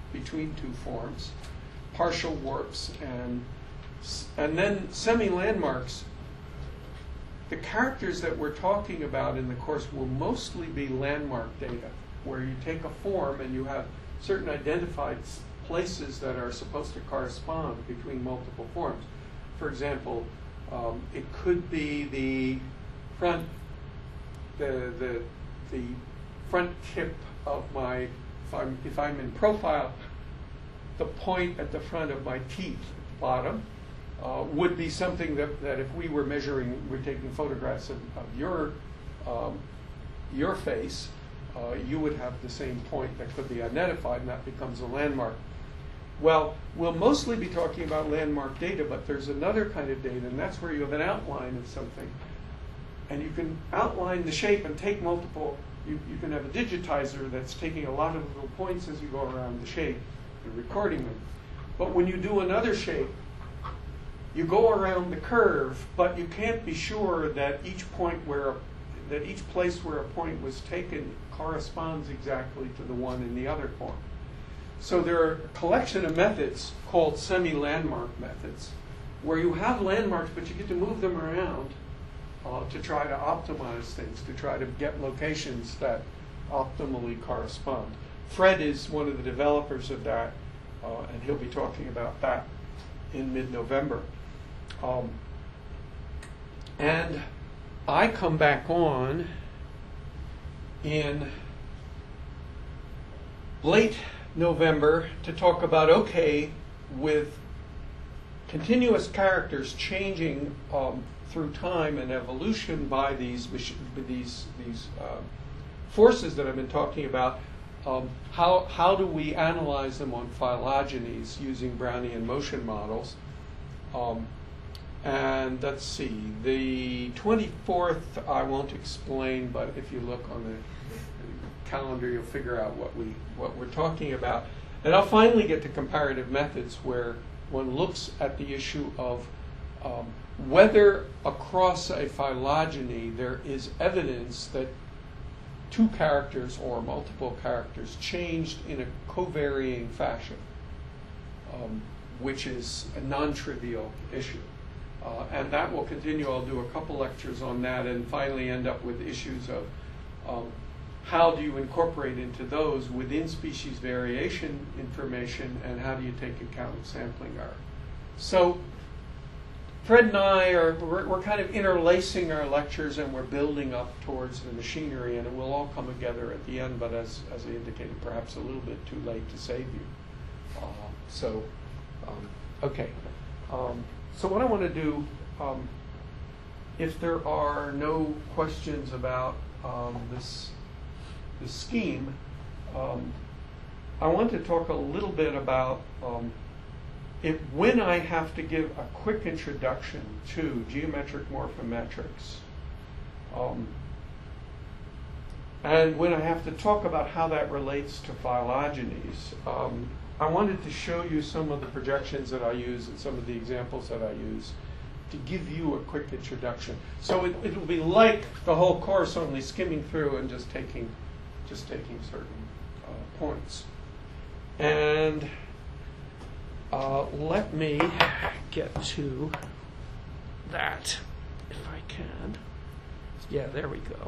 between two forms, partial warps, and and then semi-landmarks. The characters that we're talking about in the course will mostly be landmark data, where you take a form and you have certain identified places that are supposed to correspond between multiple forms. For example, um, it could be the front, the the the front tip of my, if I'm if I'm in profile, the point at the front of my teeth, bottom, uh, would be something that, that if we were measuring, we're taking photographs of, of your um, your face, uh, you would have the same point that could be identified, and that becomes a landmark. Well, we'll mostly be talking about landmark data, but there's another kind of data, and that's where you have an outline of something. And you can outline the shape and take multiple, you, you can have a digitizer that's taking a lot of little points as you go around the shape and recording them. But when you do another shape, you go around the curve, but you can't be sure that each point where, that each place where a point was taken corresponds exactly to the one in the other form. So there are a collection of methods called semi-landmark methods, where you have landmarks, but you get to move them around uh, to try to optimize things, to try to get locations that optimally correspond. Fred is one of the developers of that, uh, and he'll be talking about that in mid-November. Um, and I come back on in late November to talk about, okay, with continuous characters changing um, through time and evolution by these these these uh, forces that I've been talking about, um, how how do we analyze them on phylogenies using Brownian motion models? Um, and let's see, the twenty-fourth I won't explain, but if you look on the calendar, you'll figure out what we what we're talking about. And I'll finally get to comparative methods, where one looks at the issue of um, whether across a phylogeny there is evidence that two characters or multiple characters changed in a covarying fashion, um, which is a non-trivial issue. Uh, and that will continue. I'll do a couple lectures on that, and finally end up with issues of um, how do you incorporate into those within species variation information, and how do you take account of sampling error? So Fred and I are we're, we're kind of interlacing our lectures, and we're building up towards the machinery, and it will all come together at the end, but as, as I indicated, perhaps a little bit too late to save you. Uh, so, um, okay. Um, so what I want to do, um, if there are no questions about um, this the scheme, um, I want to talk a little bit about um, it, when I have to give a quick introduction to geometric morphometrics, um, and when I have to talk about how that relates to phylogenies. Um, I wanted to show you some of the projections that I use and some of the examples that I use to give you a quick introduction. So it, it'll be like the whole course, only skimming through and just taking just taking certain uh, points. And uh, let me get to that, if I can. Yeah, there we go.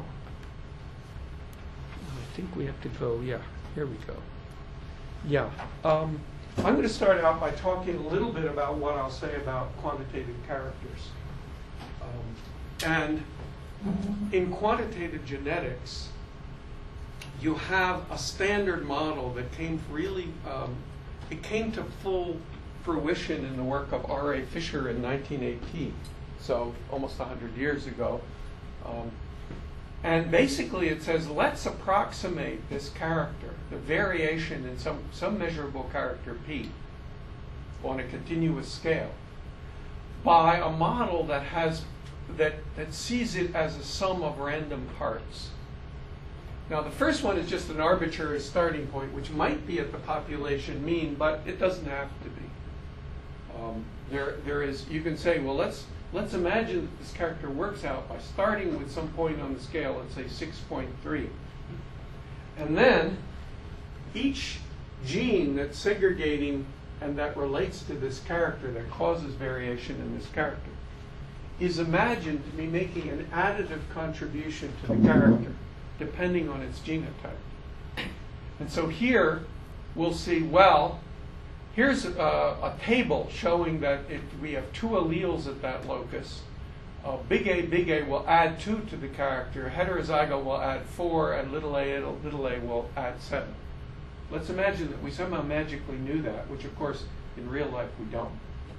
I think we have to go, yeah, here we go. Yeah, um, I'm going to start out by talking a little bit about what I'll say about quantitative characters. Um, and in quantitative genetics, you have a standard model that came really, um, it came to full fruition in the work of R A Fisher in nineteen eighteen, so almost one hundred years ago. Um, and basically it says, let's approximate this character, the variation in some, some measurable character P on a continuous scale, by a model that has, that, that sees it as a sum of random parts. Now, the first one is just an arbitrary starting point, which might be at the population mean, but it doesn't have to be. Um, there, there is. You can say, well, let's let's imagine that this character works out by starting with some point on the scale, let's say six point three, and then each gene that's segregating and that relates to this character, that causes variation in this character, is imagined to be making an additive contribution to the character, depending on its genotype. And so here, we'll see, well, here's a, a table showing that if we have two alleles at that locus, uh, big A, big A will add two to the character, heterozygote will add four, and little a, little a will add seven. Let's imagine that we somehow magically knew that, which of course in real life we don't.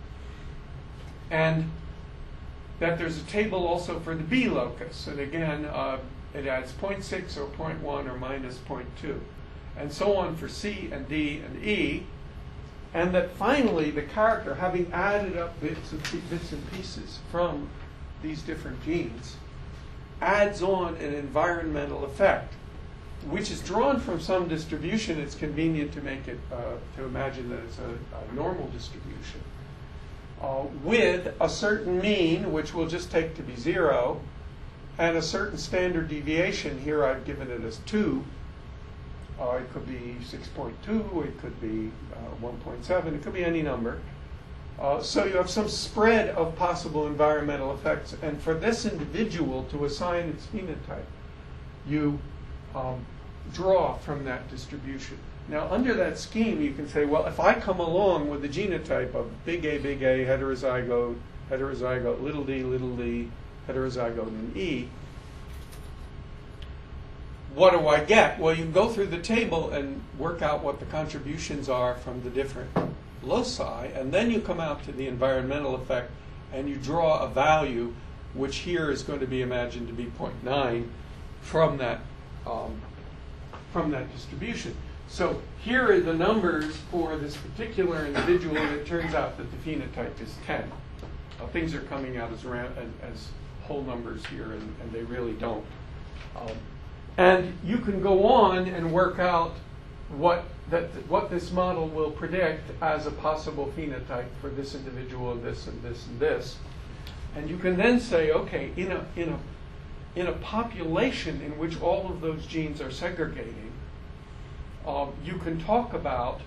And that there's a table also for the B locus. And again, uh, it adds zero point six or zero point one or minus zero point two. And so on for C and D and E. And that finally the character, having added up bits and, bits and pieces from these different genes, adds on an environmental effect, which is drawn from some distribution. It's convenient to make it, uh, to imagine that it's a, a normal distribution, uh, with a certain mean, which we'll just take to be zero, and a certain standard deviation. Here I've given it as two. Uh, it could be six point two, it could be uh, one point seven, it could be any number. Uh, so you have some spread of possible environmental effects, and for this individual to assign its phenotype, you Um, draw from that distribution. Now, under that scheme, you can say, well, if I come along with the genotype of big A, big A, heterozygote, heterozygote, little d, little d, heterozygote, and E, what do I get? Well, you can go through the table and work out what the contributions are from the different loci, and then you come out to the environmental effect, and you draw a value, which here is going to be imagined to be zero point nine from that Um, from that distribution. So here are the numbers for this particular individual, and it turns out that the phenotype is ten. Uh, things are coming out as, ram- as whole numbers here, and, and they really don't. Um, and you can go on and work out what that what this model will predict as a possible phenotype for this individual, and this, and this, and this. And you can then say, okay, in a in a in a population in which all of those genes are segregating, um, you can talk about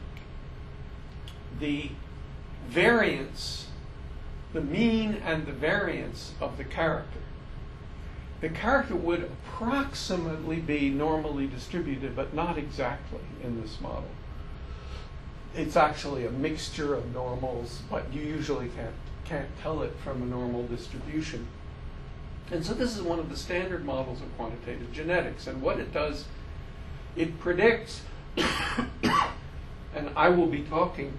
the variance, the mean and the variance of the character. The character would approximately be normally distributed, but not exactly in this model. It's actually a mixture of normals, but you usually can't, can't tell it from a normal distribution. And so this is one of the standard models of quantitative genetics. And what it does, it predicts, and I will be talking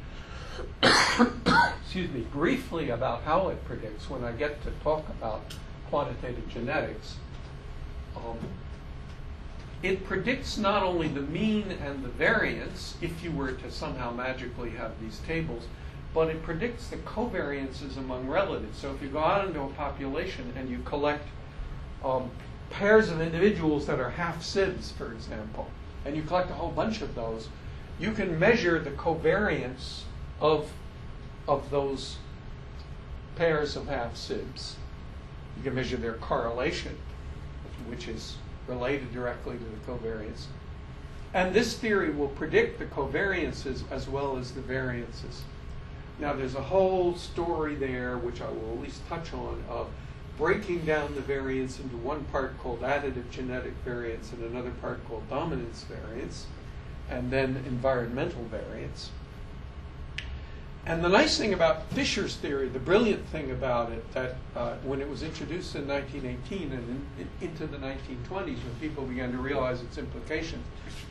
excuse me, briefly about how it predicts when I get to talk about quantitative genetics. Um, it predicts not only the mean and the variance, if you were to somehow magically have these tables, but it predicts the covariances among relatives. So if you go out into a population and you collect um, pairs of individuals that are half sibs, for example, and you collect a whole bunch of those, you can measure the covariance of, of those pairs of half sibs. You can measure their correlation, which is related directly to the covariance. And this theory will predict the covariances as well as the variances. Now, there's a whole story there, which I will at least touch on, of breaking down the variance into one part called additive genetic variance and another part called dominance variance, and then environmental variance. And the nice thing about Fisher's theory, the brilliant thing about it, that uh, when it was introduced in nineteen eighteen and in, in, into the nineteen twenties, when people began to realize its implications,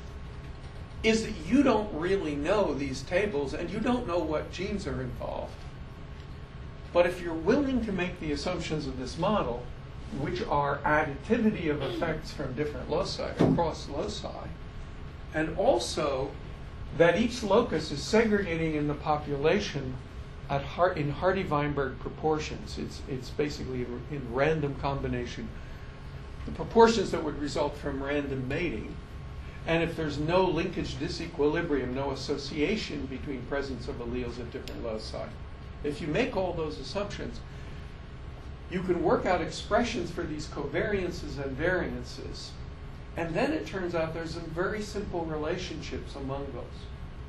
is that you don't really know these tables and you don't know what genes are involved. But if you're willing to make the assumptions of this model, which are additivity of effects from different loci, across loci, and also that each locus is segregating in the population at Har- in Hardy-Weinberg proportions. It's, it's basically in, in random combination. The proportions that would result from random mating. And if there's no linkage disequilibrium, no association between presence of alleles at different loci, if you make all those assumptions, you can work out expressions for these covariances and variances. And then it turns out there's some very simple relationships among those.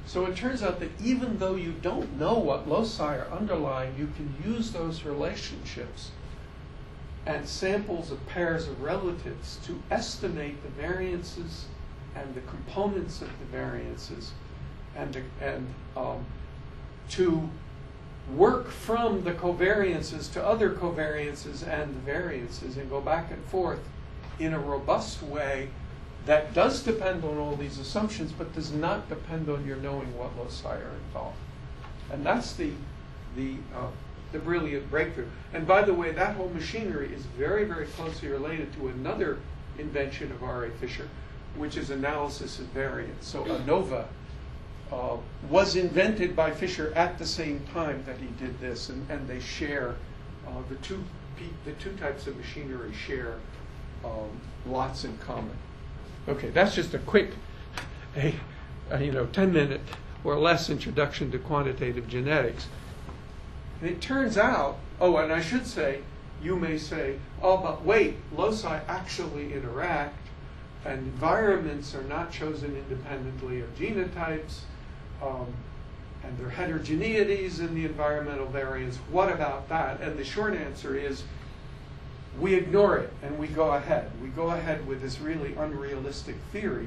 So it turns out that even though you don't know what loci are underlying, you can use those relationships and samples of pairs of relatives to estimate the variances and the components of the variances, and, to, and um, to work from the covariances to other covariances and the variances and go back and forth in a robust way that does depend on all these assumptions, but does not depend on your knowing what loci are involved. And that's the, the, uh, the brilliant breakthrough. And by the way, that whole machinery is very, very closely related to another invention of R A Fisher, which is analysis of variance. So ANOVA uh, was invented by Fisher at the same time that he did this, and, and they share, uh, the, two, the two types of machinery share um, lots in common. Okay, that's just a quick, a, a you know, ten minute or less introduction to quantitative genetics. And it turns out, oh, and I should say, you may say, oh, but wait, loci actually interact, and environments are not chosen independently of genotypes, um, and there are heterogeneities in the environmental variance. What about that? And the short answer is, we ignore it and we go ahead. We go ahead with this really unrealistic theory,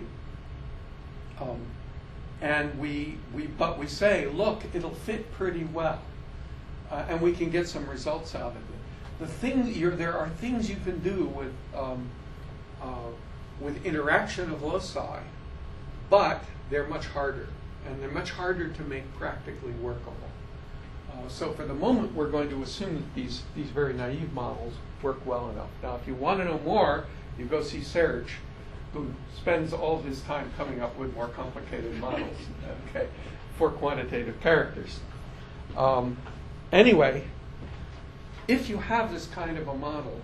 um, and we, we, but we say, look, it'll fit pretty well, uh, and we can get some results out of it. The thing you're, there are things you can do with um, uh, with interaction of loci, but they're much harder, and they're much harder to make practically workable. Uh, so for the moment, we're going to assume that these these very naive models work well enough. Now, if you want to know more, you go see Serge, who spends all his time coming up with more complicated models, okay, for quantitative characters. Um, anyway, if you have this kind of a model,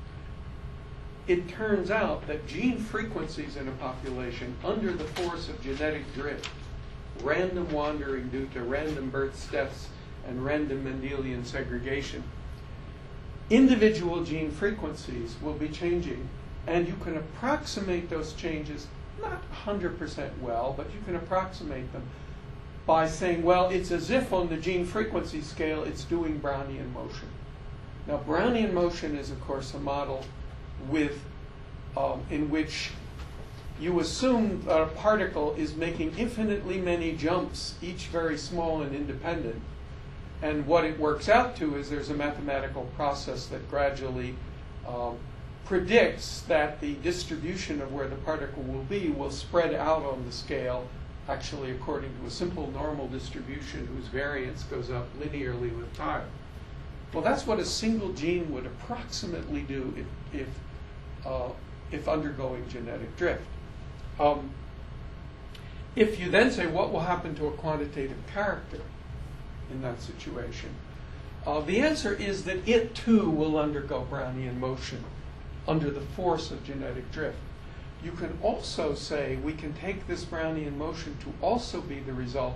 it turns out that gene frequencies in a population under the force of genetic drift, random wandering due to random birth deaths and random Mendelian segregation, individual gene frequencies will be changing, and you can approximate those changes, not one hundred percent well, but you can approximate them by saying, well, it's as if on the gene frequency scale it's doing Brownian motion. Now, Brownian motion is, of course, a model with um, in which you assume that a particle is making infinitely many jumps, each very small and independent. And what it works out to is there's a mathematical process that gradually um, predicts that the distribution of where the particle will be will spread out on the scale, actually according to a simple normal distribution whose variance goes up linearly with time. Well, that's what a single gene would approximately do if, if, uh, if undergoing genetic drift. Um, if you then say, what will happen to a quantitative character in that situation? Uh, the answer is that it too will undergo Brownian motion under the force of genetic drift. You can also say we can take this Brownian motion to also be the result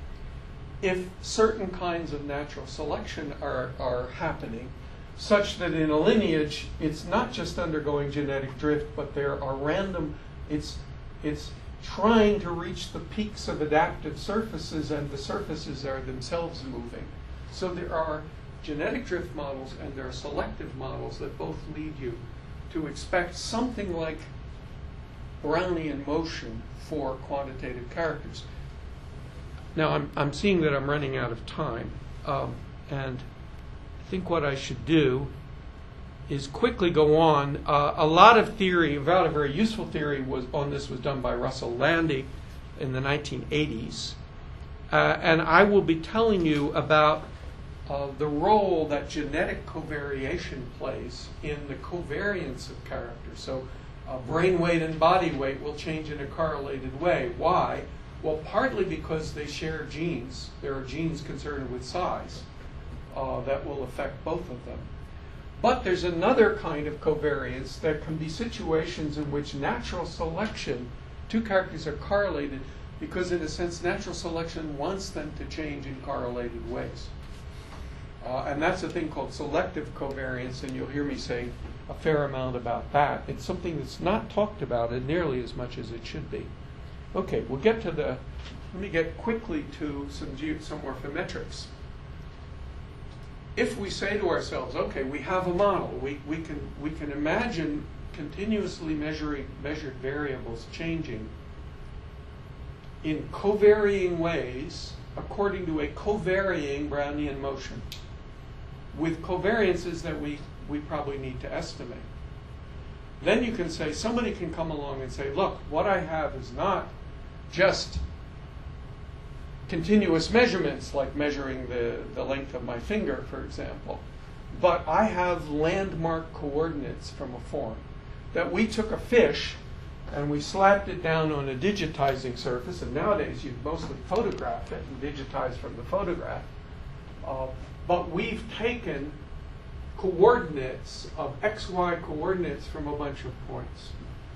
if certain kinds of natural selection are, are happening, such that in a lineage it's not just undergoing genetic drift, but there are random, it's, it's trying to reach the peaks of adaptive surfaces, and the surfaces are themselves moving. So there are genetic drift models and there are selective models that both lead you to expect something like Brownian motion for quantitative characters. Now, I'm, I'm seeing that I'm running out of time, um, and I think what I should do is quickly go on. Uh, a lot of theory, about a very useful theory was on this was done by Russell Landy in the nineteen eighties. Uh, and I will be telling you about uh, the role that genetic covariation plays in the covariance of characters. So uh, brain weight and body weight will change in a correlated way. Why? Well, partly because they share genes. There are genes concerned with size uh, that will affect both of them. But there's another kind of covariance. There can be situations in which natural selection, two characters are correlated because, in a sense, natural selection wants them to change in correlated ways. Uh, and that's a thing called selective covariance, and you'll hear me say a fair amount about that. It's something that's not talked about nearly as much as it should be. Okay, we'll get to the, let me get quickly to some, ge- some morphometrics. If we say to ourselves, okay, we have a model, we, we, can, we can imagine continuously measuring, measured variables changing in covarying ways according to a covarying Brownian motion with covariances that we, we probably need to estimate. Then you can say, somebody can come along and say, look, what I have is not just continuous measurements like measuring the, the length of my finger, for example, but I have landmark coordinates from a form that we took a fish and we slapped it down on a digitizing surface, and nowadays you'd mostly photograph it and digitize from the photograph. Uh, but we've taken coordinates of X Y coordinates from a bunch of points.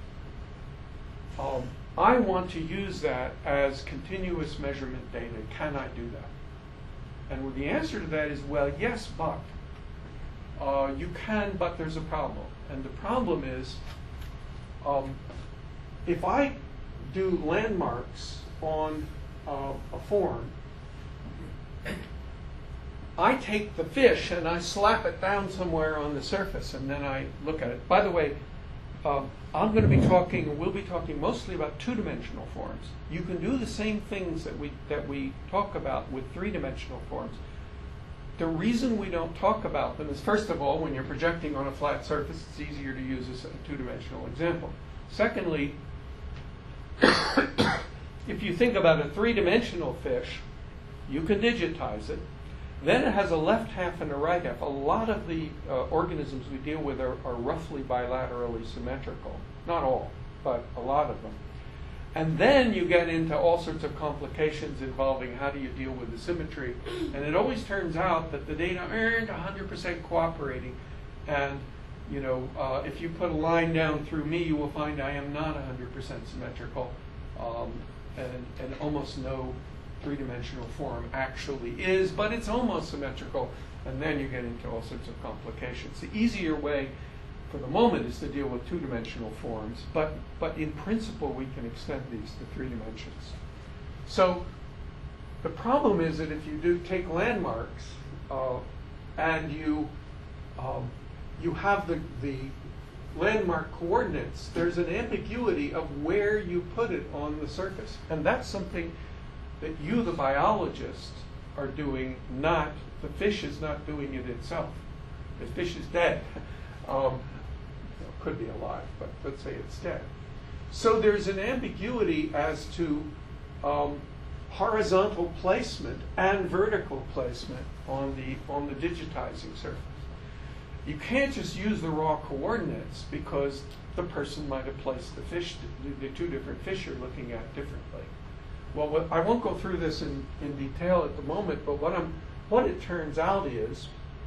Um, I want to use that as continuous measurement data. Can I do that? And the answer to that is, well, yes, but. Uh, you can, but there's a problem. And the problem is, um, if I do landmarks on uh, a form, I take the fish and I slap it down somewhere on the surface, and then I look at it. By the way, uh, I'm going to be talking, we'll be talking mostly about two-dimensional forms. You can do the same things that we that we talk about with three-dimensional forms. The reason we don't talk about them is, first of all, when you're projecting on a flat surface, it's easier to use as a two-dimensional example. Secondly, if you think about a three-dimensional fish, you can digitize it. Then it has a left half and a right half. A lot of the uh, organisms we deal with are, are roughly bilaterally symmetrical. Not all, but a lot of them. And then you get into all sorts of complications involving how do you deal with the symmetry. And it always turns out that the data aren't one hundred percent cooperating. And you know, uh, if you put a line down through me, you will find I am not one hundred percent symmetrical. Um, and, and almost no three-dimensional form actually is, but it's almost symmetrical. And then you get into all sorts of complications. The easier way for the moment is to deal with two-dimensional forms, but, but in principle we can extend these to three dimensions. So the problem is that if you do take landmarks uh, and you um, you have the, the landmark coordinates, there's an ambiguity of where you put it on the surface. And that's something that you, the biologist, are doing, not, the fish is not doing it itself. The fish is dead. Um, could be alive, but let's say it's dead. So there's an ambiguity as to um, horizontal placement and vertical placement on the on the digitizing surface. You can't just use the raw coordinates because the person might have placed the fish, the, the two different fish you're looking at differently. Well, what, I won't go through this in, in detail at the moment, but what I'm what it turns out is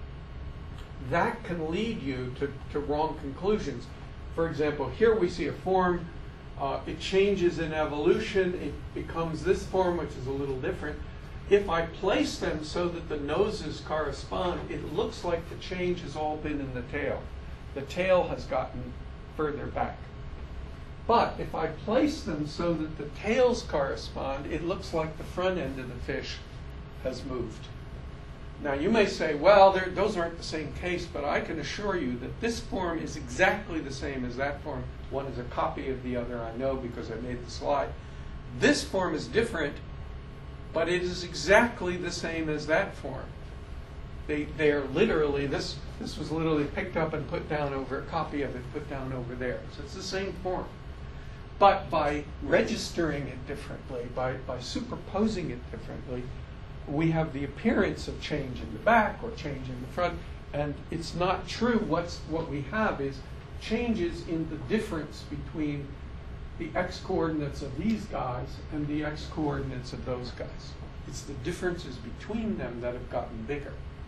that can lead you to, to wrong conclusions. For example, here we see a form, uh, it changes in evolution, it becomes this form, which is a little different. If I place them so that the noses correspond, it looks like the change has all been in the tail. The tail has gotten further back. But if I place them so that the tails correspond, it looks like the front end of the fish has moved. Now you may say, well, those aren't the same case, but I can assure you that this form is exactly the same as that form. One is a copy of the other, I know because I made the slide. This form is different, but it is exactly the same as that form. They, they are literally, this, this was literally picked up and put down over, a copy of it put down over there. So it's the same form. But by registering it differently, by, by superposing it differently, we have the appearance of change in the back or change in the front, and it's not true. What's, what we have is changes in the difference between the x-coordinates of these guys and the x-coordinates of those guys. It's the differences between them that have gotten bigger.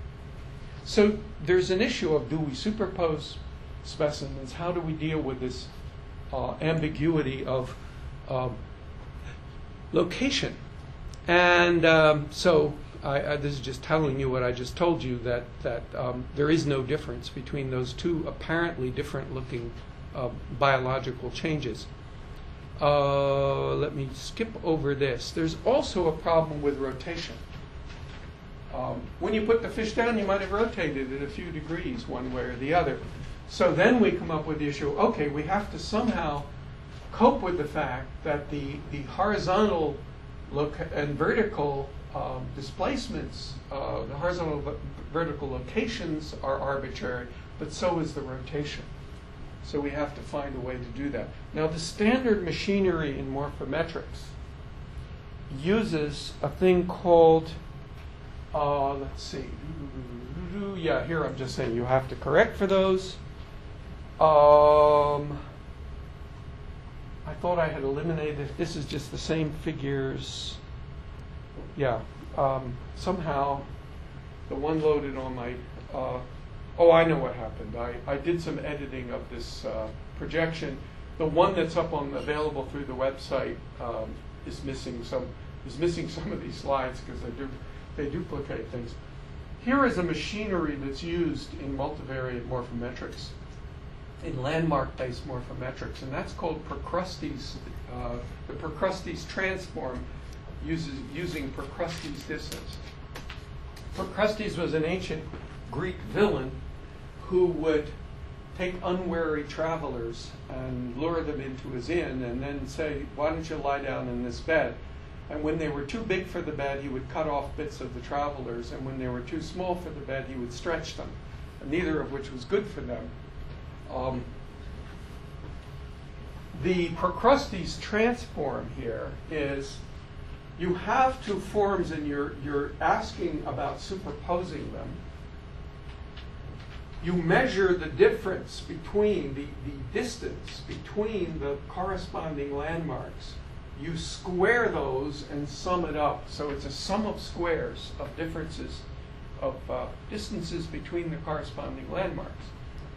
So there's an issue of, do we superpose specimens? How do we deal with this uh, ambiguity of uh, location? And um, so I, I, this is just telling you what I just told you, that, that um, there is no difference between those two apparently different looking uh, biological changes. Uh, let me skip over this. There's also a problem with rotation. Um, when you put the fish down, you might have rotated it a few degrees one way or the other. So then we come up with the issue, okay, we have to somehow cope with the fact that the, the horizontal loca- and vertical um, displacements, uh, the horizontal v- vertical locations are arbitrary, but so is the rotation. So we have to find a way to do that. Now, the standard machinery in morphometrics uses a thing called, uh, let's see, yeah, here I'm just saying you have to correct for those. Um, I thought I had eliminated, this is just the same figures. Yeah, um, somehow the one loaded on my, uh, oh, I know what happened. I, I did some editing of this uh, projection. The one that's up on available through the website um, is missing some is missing some of these slides because they do they duplicate things. Here is a machinery that's used in multivariate morphometrics, in landmark-based morphometrics, and that's called Procrustes. Uh, the Procrustes transform uses using Procrustes distance. Procrustes was an ancient Greek villain who would take unwary travelers and lure them into his inn and then say, why don't you lie down in this bed? And when they were too big for the bed, he would cut off bits of the travelers, and when they were too small for the bed, he would stretch them, and neither of which was good for them. Um, the Procrustes transform here is you have two forms and you're, you're asking about superposing them. You measure the difference between the, the distance between the corresponding landmarks. You square those and sum it up. So it's a sum of squares of differences of uh, distances between the corresponding landmarks.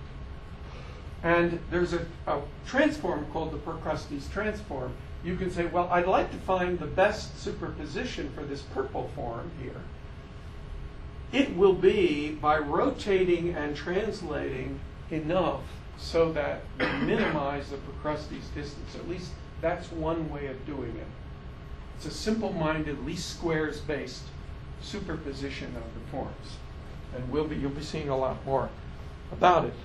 And there's a, a transform called the Procrustes transform. You can say, well, I'd like to find the best superposition for this purple form here. It will be by rotating and translating enough so that we minimize the Procrustes distance. At least that's one way of doing it. It's a simple-minded, least squares-based superposition of the forms. And we'll be, you'll be seeing a lot more about it.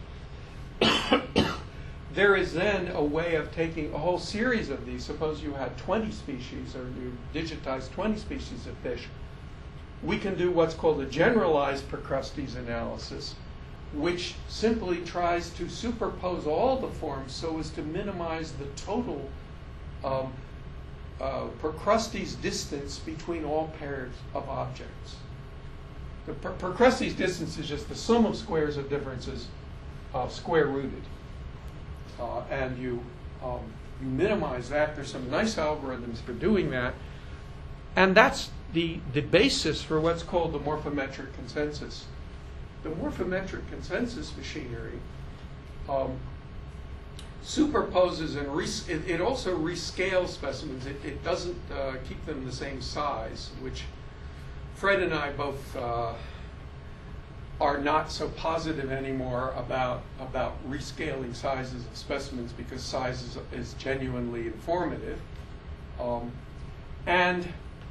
There is then a way of taking a whole series of these. Suppose you had twenty species, or you digitized twenty species of fish. We can do what's called a generalized Procrustes analysis, which simply tries to superpose all the forms so as to minimize the total um, uh, Procrustes distance between all pairs of objects. The Pro- Procrustes distance is just the sum of squares of differences uh, square rooted. Uh, and you, um, you minimize that. There's some nice algorithms for doing that. And that's the, the basis for what's called the morphometric consensus. The morphometric consensus machinery um, superposes and res- it, it also rescales specimens. It, it doesn't uh, keep them the same size, which Fred and I both uh, are not so positive anymore about about rescaling sizes of specimens because size is, is genuinely informative. Um, and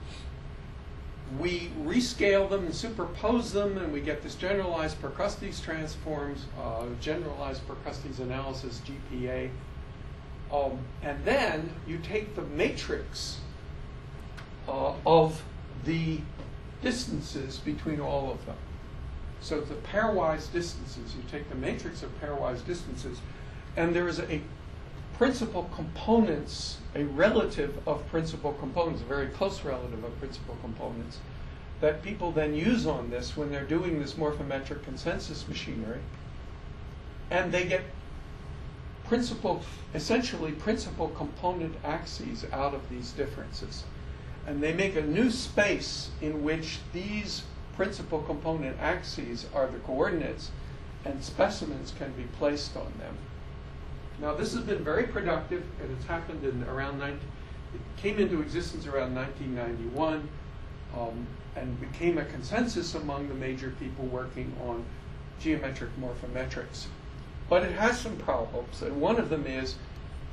we rescale them and superpose them, and we get this generalized Procrustes transforms, uh, generalized Procrustes analysis, G P A. Um, and then you take the matrix uh, of the distances between all of them. So the pairwise distances, you take the matrix of pairwise distances, and there is a principal components, a relative of principal components, a very close relative of principal components, that people then use on this when they're doing this morphometric consensus machinery. And they get principal, essentially principal component axes out of these differences. And they make a new space in which these principal component axes are the coordinates, and specimens can be placed on them. Now, this has been very productive, and it's happened in around nineteen. It came into existence around nineteen ninety-one, um, and became a consensus among the major people working on geometric morphometrics. But it has some problems, and one of them is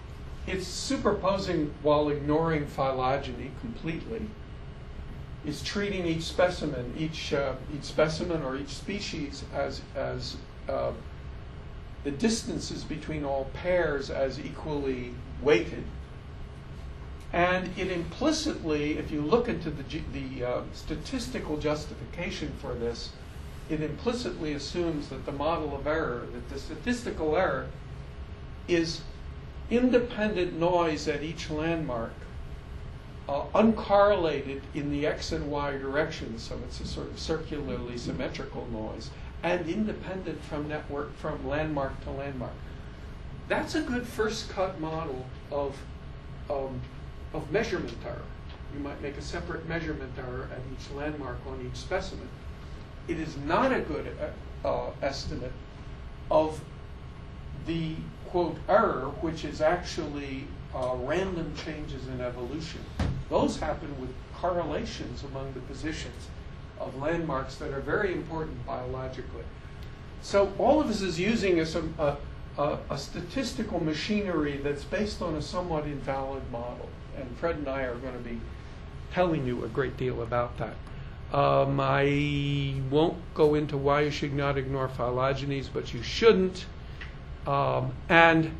it's superposing while ignoring phylogeny completely. It's treating each specimen, each uh, each specimen or each species as as uh, the distances between all pairs as equally weighted. And it implicitly, if you look into the the uh, statistical justification for this, it implicitly assumes that the model of error, that the statistical error, is independent noise at each landmark, uh, uncorrelated in the x and y directions, so it's a sort of circularly symmetrical noise, and independent from network, from landmark to landmark. That's a good first cut model of, um, of measurement error. You might make a separate measurement error at each landmark on each specimen. It is not a good uh, estimate of the, quote, error, which is actually uh, random changes in evolution. Those happen with correlations among the positions of landmarks that are very important biologically. So all of this is using a, a, a, a statistical machinery that's based on a somewhat invalid model. And Fred and I are going to be telling you a great deal about that. Um, I won't go into why you should not ignore phylogenies, but you shouldn't. Um, and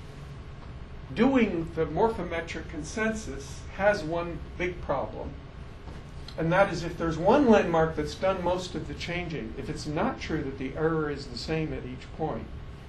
doing the morphometric consensus has one big problem. And that is if there's one landmark that's done most of the changing, if it's not true that the error is the same at each point,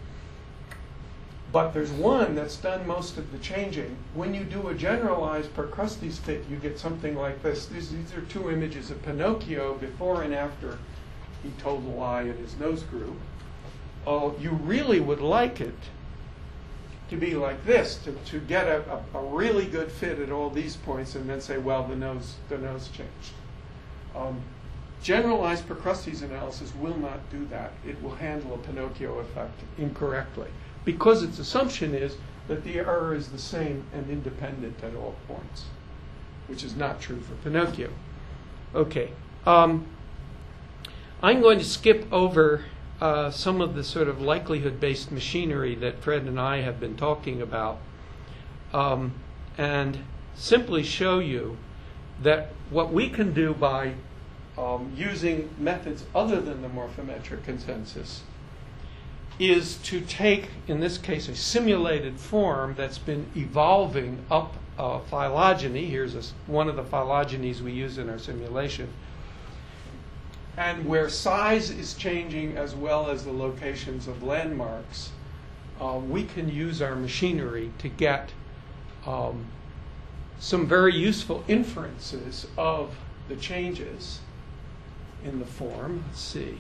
but there's one that's done most of the changing, when you do a generalized Procrustes fit, you get something like this. These, these are two images of Pinocchio before and after he told a lie and his nose grew. Oh, you really would like it to be like this, to, to get a, a, a really good fit at all these points and then say, well, the nose, the nose changed. Um, generalized Procrustes analysis will not do that. It will handle a Pinocchio effect incorrectly, because its assumption is that the error is the same and independent at all points, which is not true for Pinocchio. Okay. Um, I'm going to skip over uh, some of the sort of likelihood-based machinery that Fred and I have been talking about, um, and simply show you that what we can do by um, using methods other than the morphometric consensus is to take, in this case, a simulated form that's been evolving up uh, phylogeny. Here's a, one of the phylogenies we use in our simulation. And where size is changing as well as the locations of landmarks, uh, we can use our machinery to get um, some very useful inferences of the changes in the form. Let's see.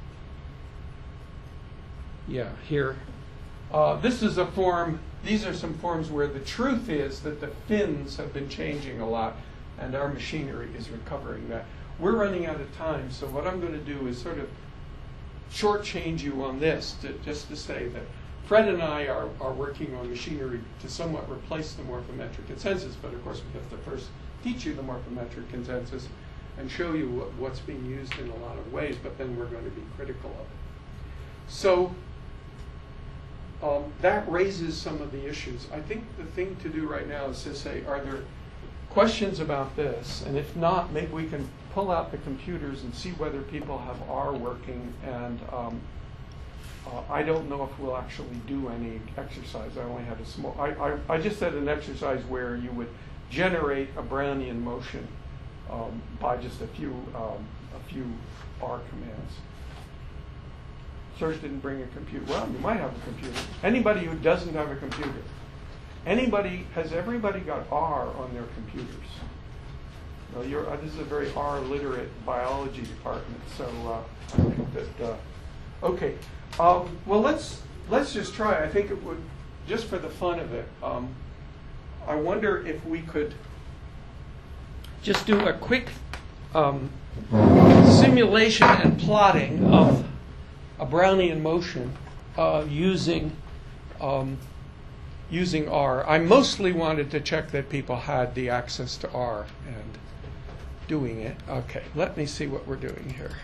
Yeah, here. Uh, this is a form, these are some forms where the truth is that the fins have been changing a lot, and our machinery is recovering that. We're running out of time, so what I'm going to do is sort of shortchange you on this, to, just to say that Fred and I are, are working on machinery to somewhat replace the morphometric consensus, but of course we have to first teach you the morphometric consensus and show you what, what's being used in a lot of ways, but then we're going to be critical of it. So um, that raises some of the issues. I think the thing to do right now is to say, are there questions about this? And if not, maybe we can pull out the computers and see whether people have R working. And um, uh, I don't know if we'll actually do any exercise. I only had a small, I, I, I just said an exercise where you would generate a Brownian motion um, by just a few, um, a few R commands. Serge didn't bring a computer. Well, you might have a computer. Anybody who doesn't have a computer. Anybody, has everybody got R on their computers? No, you're, uh, this is a very R-literate biology department, so uh, I think that, uh, okay. Um, well, let's, let's just try. I think it would, just for the fun of it, um, I wonder if we could just do a quick um, simulation and plotting of a Brownian motion uh, using um, using R. I mostly wanted to check that people had the access to R and doing it. Okay, let me see what we're doing here.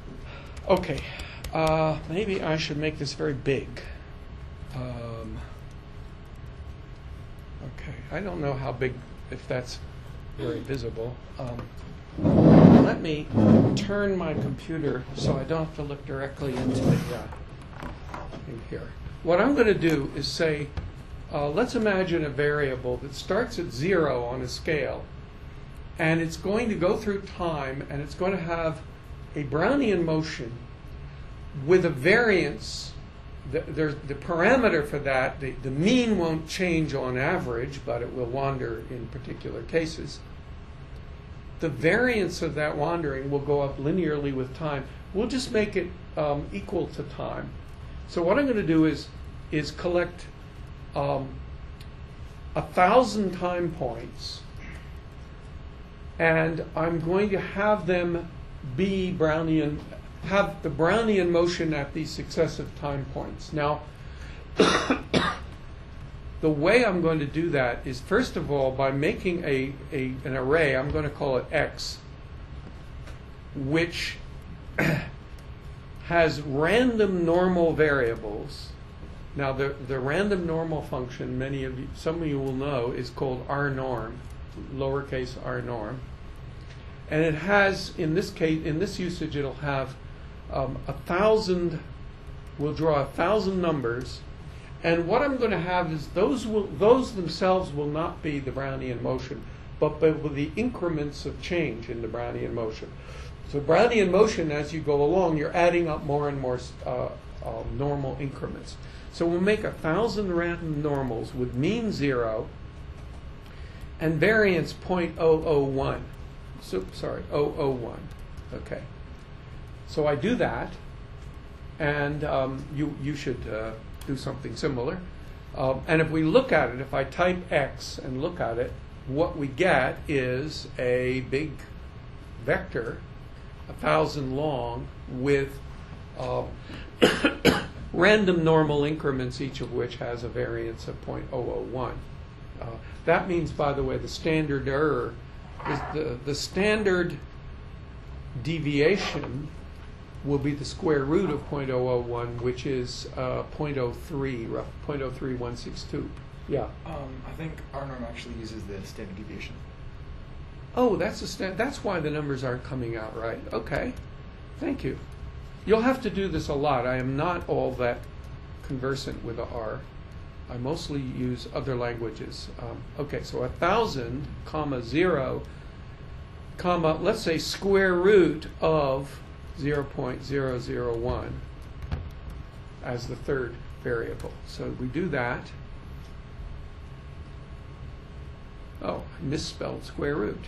Okay, uh, maybe I should make this very big. Um, I don't know how big, if that's very visible. Um, let me turn my computer so I don't have to look directly into the uh, in here. What I'm going to do is say, uh, let's imagine a variable that starts at zero on a scale, and it's going to go through time, and it's going to have a Brownian motion with a variance. The, there's the parameter for that, the, the mean won't change on average, but it will wander in particular cases. The variance of that wandering will go up linearly with time. We'll just make it um, equal to time. So what I'm going to do is, is collect um, a thousand time points, and I'm going to have them be Brownian, have the Brownian motion at these successive time points. Now, the way I'm going to do that is, first of all, by making a, a an array, I'm going to call it X, which has random normal variables. Now, the, the random normal function, many of you, some of you will know, is called R norm, lowercase r norm. And it has, in this case, in this usage, it'll have um, a thousand, we'll draw a thousand numbers. And what I'm going to have is those will, those themselves will not be the Brownian motion, but with the increments of change in the Brownian motion. So Brownian motion, as you go along, you're adding up more and more uh, uh, normal increments. So we'll make a thousand random normals with mean zero and variance zero point zero zero one. So, sorry, zero point zero one. Okay. So I do that, and um, you, you should uh, do something similar. Um, and if we look at it, if I type X and look at it, what we get is a big vector, a thousand long, with uh, random normal increments, each of which has a variance of zero point zero zero one. Uh, that means, by the way, the standard error is the, the standard deviation will be the square root of zero point zero zero one, which is uh, zero point zero three, rough zero point zero three one six two. Yeah. Um, I think R norm actually uses the standard deviation. Oh, that's a sta- that's why the numbers aren't coming out right. Okay, thank you. You'll have to do this a lot. I am not all that conversant with R. I mostly use other languages. Um, okay, so a thousand, comma zero, comma, let's say square root of zero point zero zero one as the third variable. So we do that. Oh, I misspelled square root.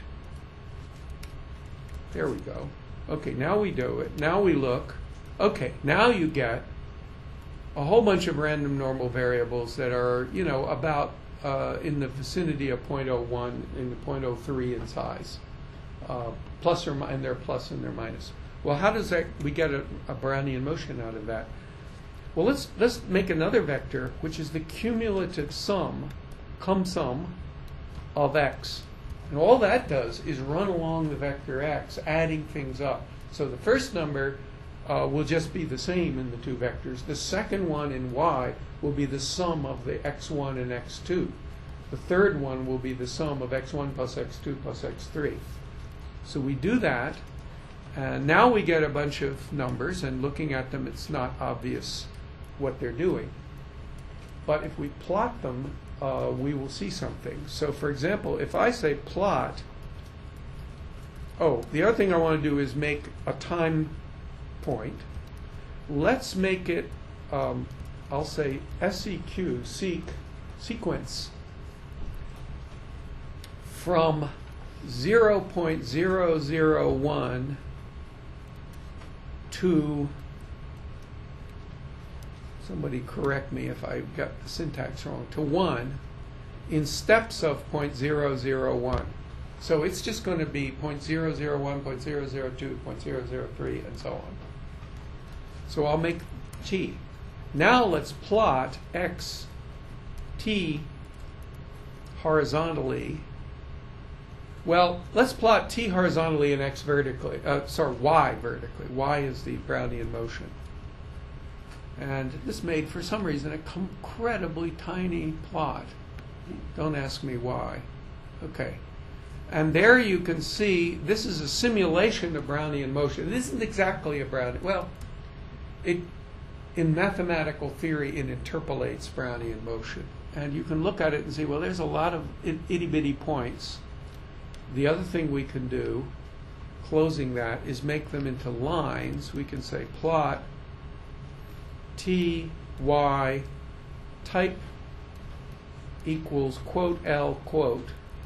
There we go. Okay, now we do it. Now we look. Okay, now you get a whole bunch of random normal variables that are, you know, about uh, in the vicinity of zero point zero one and zero point zero three in size, uh, plus or mi- and they're plus and they're minus. Well, how does that we get a, a Brownian motion out of that? Well, let's let's make another vector, which is the cumulative sum, cum sum, of x, and all that does is run along the vector x, adding things up. So the first number uh, will just be the same in the two vectors. The second one in y will be the sum of the x one and x two. The third one will be the sum of x one plus x two plus x three. So we do that, and now we get a bunch of numbers, and looking at them, it's not obvious what they're doing. But if we plot them, uh, we will see something. So for example, if I say plot, oh, the other thing I want to do is make a time point. Let's make it, um, I'll say seq, seek, sequence, from zero point zero zero one to, somebody correct me if I got the syntax wrong, to one in steps of zero point zero zero one. So it's just going to be zero point zero zero one, zero point zero zero two, zero point zero zero three, and so on. So I'll make t. Now let's plot x t horizontally. Well, let's plot t horizontally and x vertically. Uh, sorry, y vertically. Y is the Brownian motion. And this made, for some reason, an incredibly tiny plot. Don't ask me why. Okay. And there you can see, this is a simulation of Brownian motion. It isn't exactly a Brownian, well, it, in mathematical theory, it interpolates Brownian motion. And you can look at it and say, well, there's a lot of itty-bitty points. The other thing we can do, closing that, is make them into lines. We can say plot T, Y, type equals quote L quote.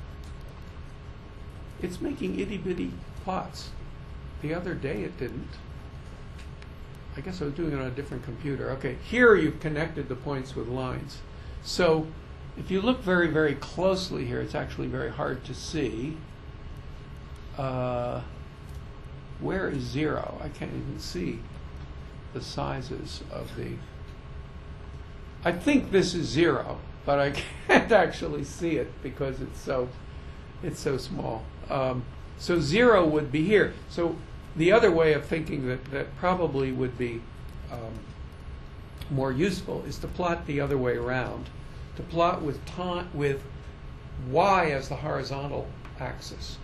It's making itty-bitty plots. The other day it didn't. I guess I was doing it on a different computer. Okay, here you've connected the points with lines. So if you look very, very closely here, it's actually very hard to see. Uh, where is zero? I can't even see the sizes of the... I think this is zero, but I can't actually see it because it's so it's so small. Um, so zero would be here. So the other way of thinking that, that probably would be um, more useful is to plot the other way around, to plot with time, with y as the horizontal axis.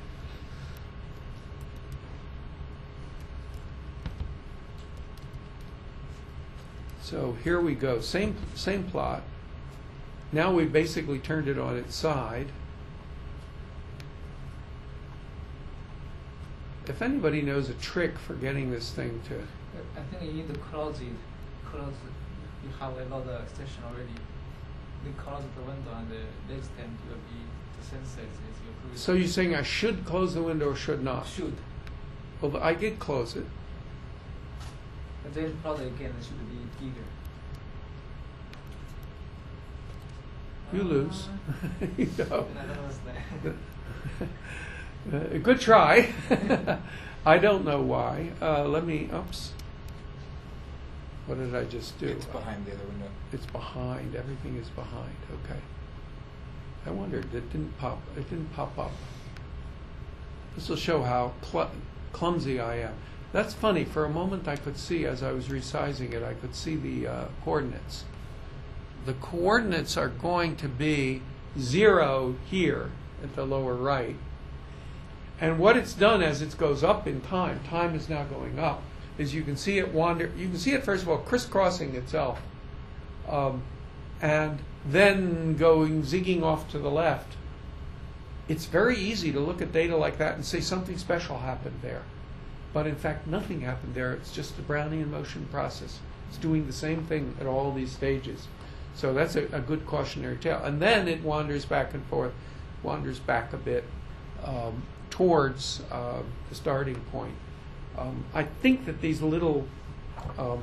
So here we go, same same plot. Now we've basically turned it on its side. If anybody knows a trick for getting this thing to... I think you need to close it. Close it. You have a lot of extension already. You close the window and the next time will be the same size as your previous. So you're saying I should close the window or should not? Should. Well, I did close it. But then probably again it should be bigger. You lose. You know. I don't understand. Uh, good try. I don't know why. Uh, let me, oops. What did I just do? It's behind the other window. It's behind. Everything is behind. Okay. I wondered. It didn't pop. It didn't pop up. This will show how cl clumsy I am. That's funny. For a moment, I could see as I was resizing it. I could see the uh, coordinates. The coordinates are going to be zero here at the lower right. And what it's done as it goes up in time, time is now going up, is you can see it wander, you can see it first of all crisscrossing itself, um, and then going zigging off to the left. It's very easy to look at data like that and say something special happened there. But in fact, nothing happened there. It's just the Brownian motion process. It's doing the same thing at all these stages. So that's a, a good cautionary tale. And then it wanders back and forth, wanders back a bit um, towards uh, the starting point. Um, I think that these little, um,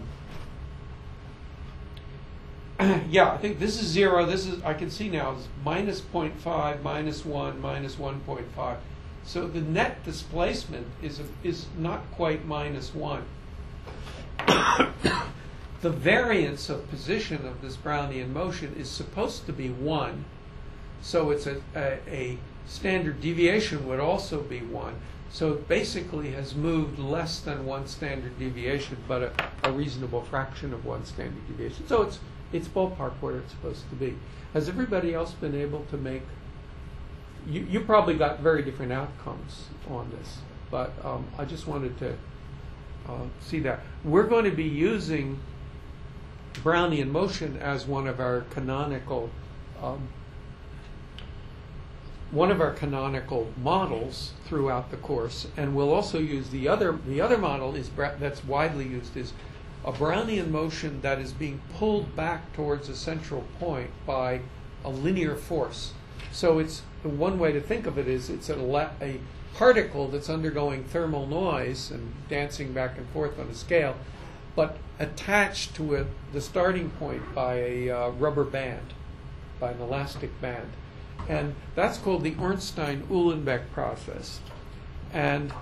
yeah, I think this is zero. This is, I can see now, is minus zero point five, minus one, minus one point five. So the net displacement is, a, is not quite minus one. The variance of position of this Brownian motion is supposed to be one, so it's a, a, a standard deviation would also be one. So it basically has moved less than one standard deviation, but a, a reasonable fraction of one standard deviation. So it's it's ballpark where it's supposed to be. Has everybody else been able to make? You you probably got very different outcomes on this, but um, I just wanted to uh, see that we're going to be using Brownian motion as one of our canonical um, one of our canonical models throughout the course, and we'll also use the other the other model is that's widely used is a Brownian motion that is being pulled back towards a central point by a linear force. So it's one way to think of it is it's a, a particle that's undergoing thermal noise and dancing back and forth on a scale, but attached to it, the starting point by a uh, rubber band, by an elastic band. And that's called the Ornstein-Uhlenbeck process. And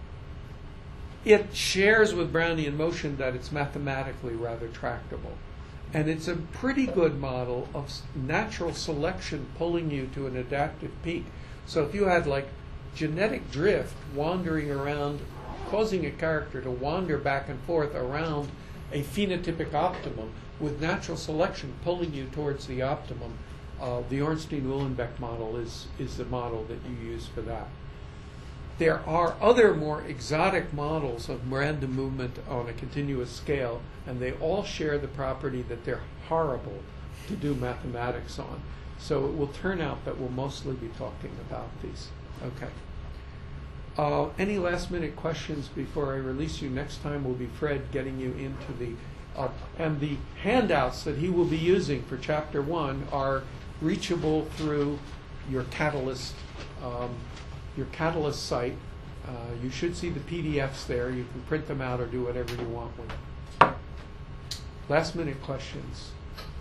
it shares with Brownian motion that it's mathematically rather tractable. And it's a pretty good model of natural selection pulling you to an adaptive peak. So if you had like genetic drift wandering around, causing a character to wander back and forth around a phenotypic optimum with natural selection pulling you towards the optimum, Uh, the Ornstein-Uhlenbeck model is, is the model that you use for that. There are other more exotic models of random movement on a continuous scale, and they all share the property that they're horrible to do mathematics on. So it will turn out that we'll mostly be talking about these. Okay. Uh, any last minute questions before I release you? Next time will be Fred getting you into the, uh, and the handouts that he will be using for chapter one are reachable through your Catalyst, um, your Catalyst site. Uh, you should see the P D Fs there. You can print them out or do whatever you want with them. Last minute questions.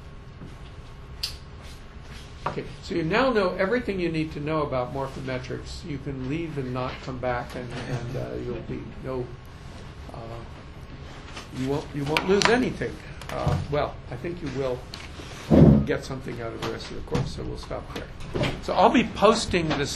Okay, so you now know everything you need to know about morphometrics. You can leave and not come back, and, and uh, you'll be no. Uh, you won't. You won't lose anything. Uh, well, I think you will get something out of the rest of the course. So we'll stop there. So I'll be posting this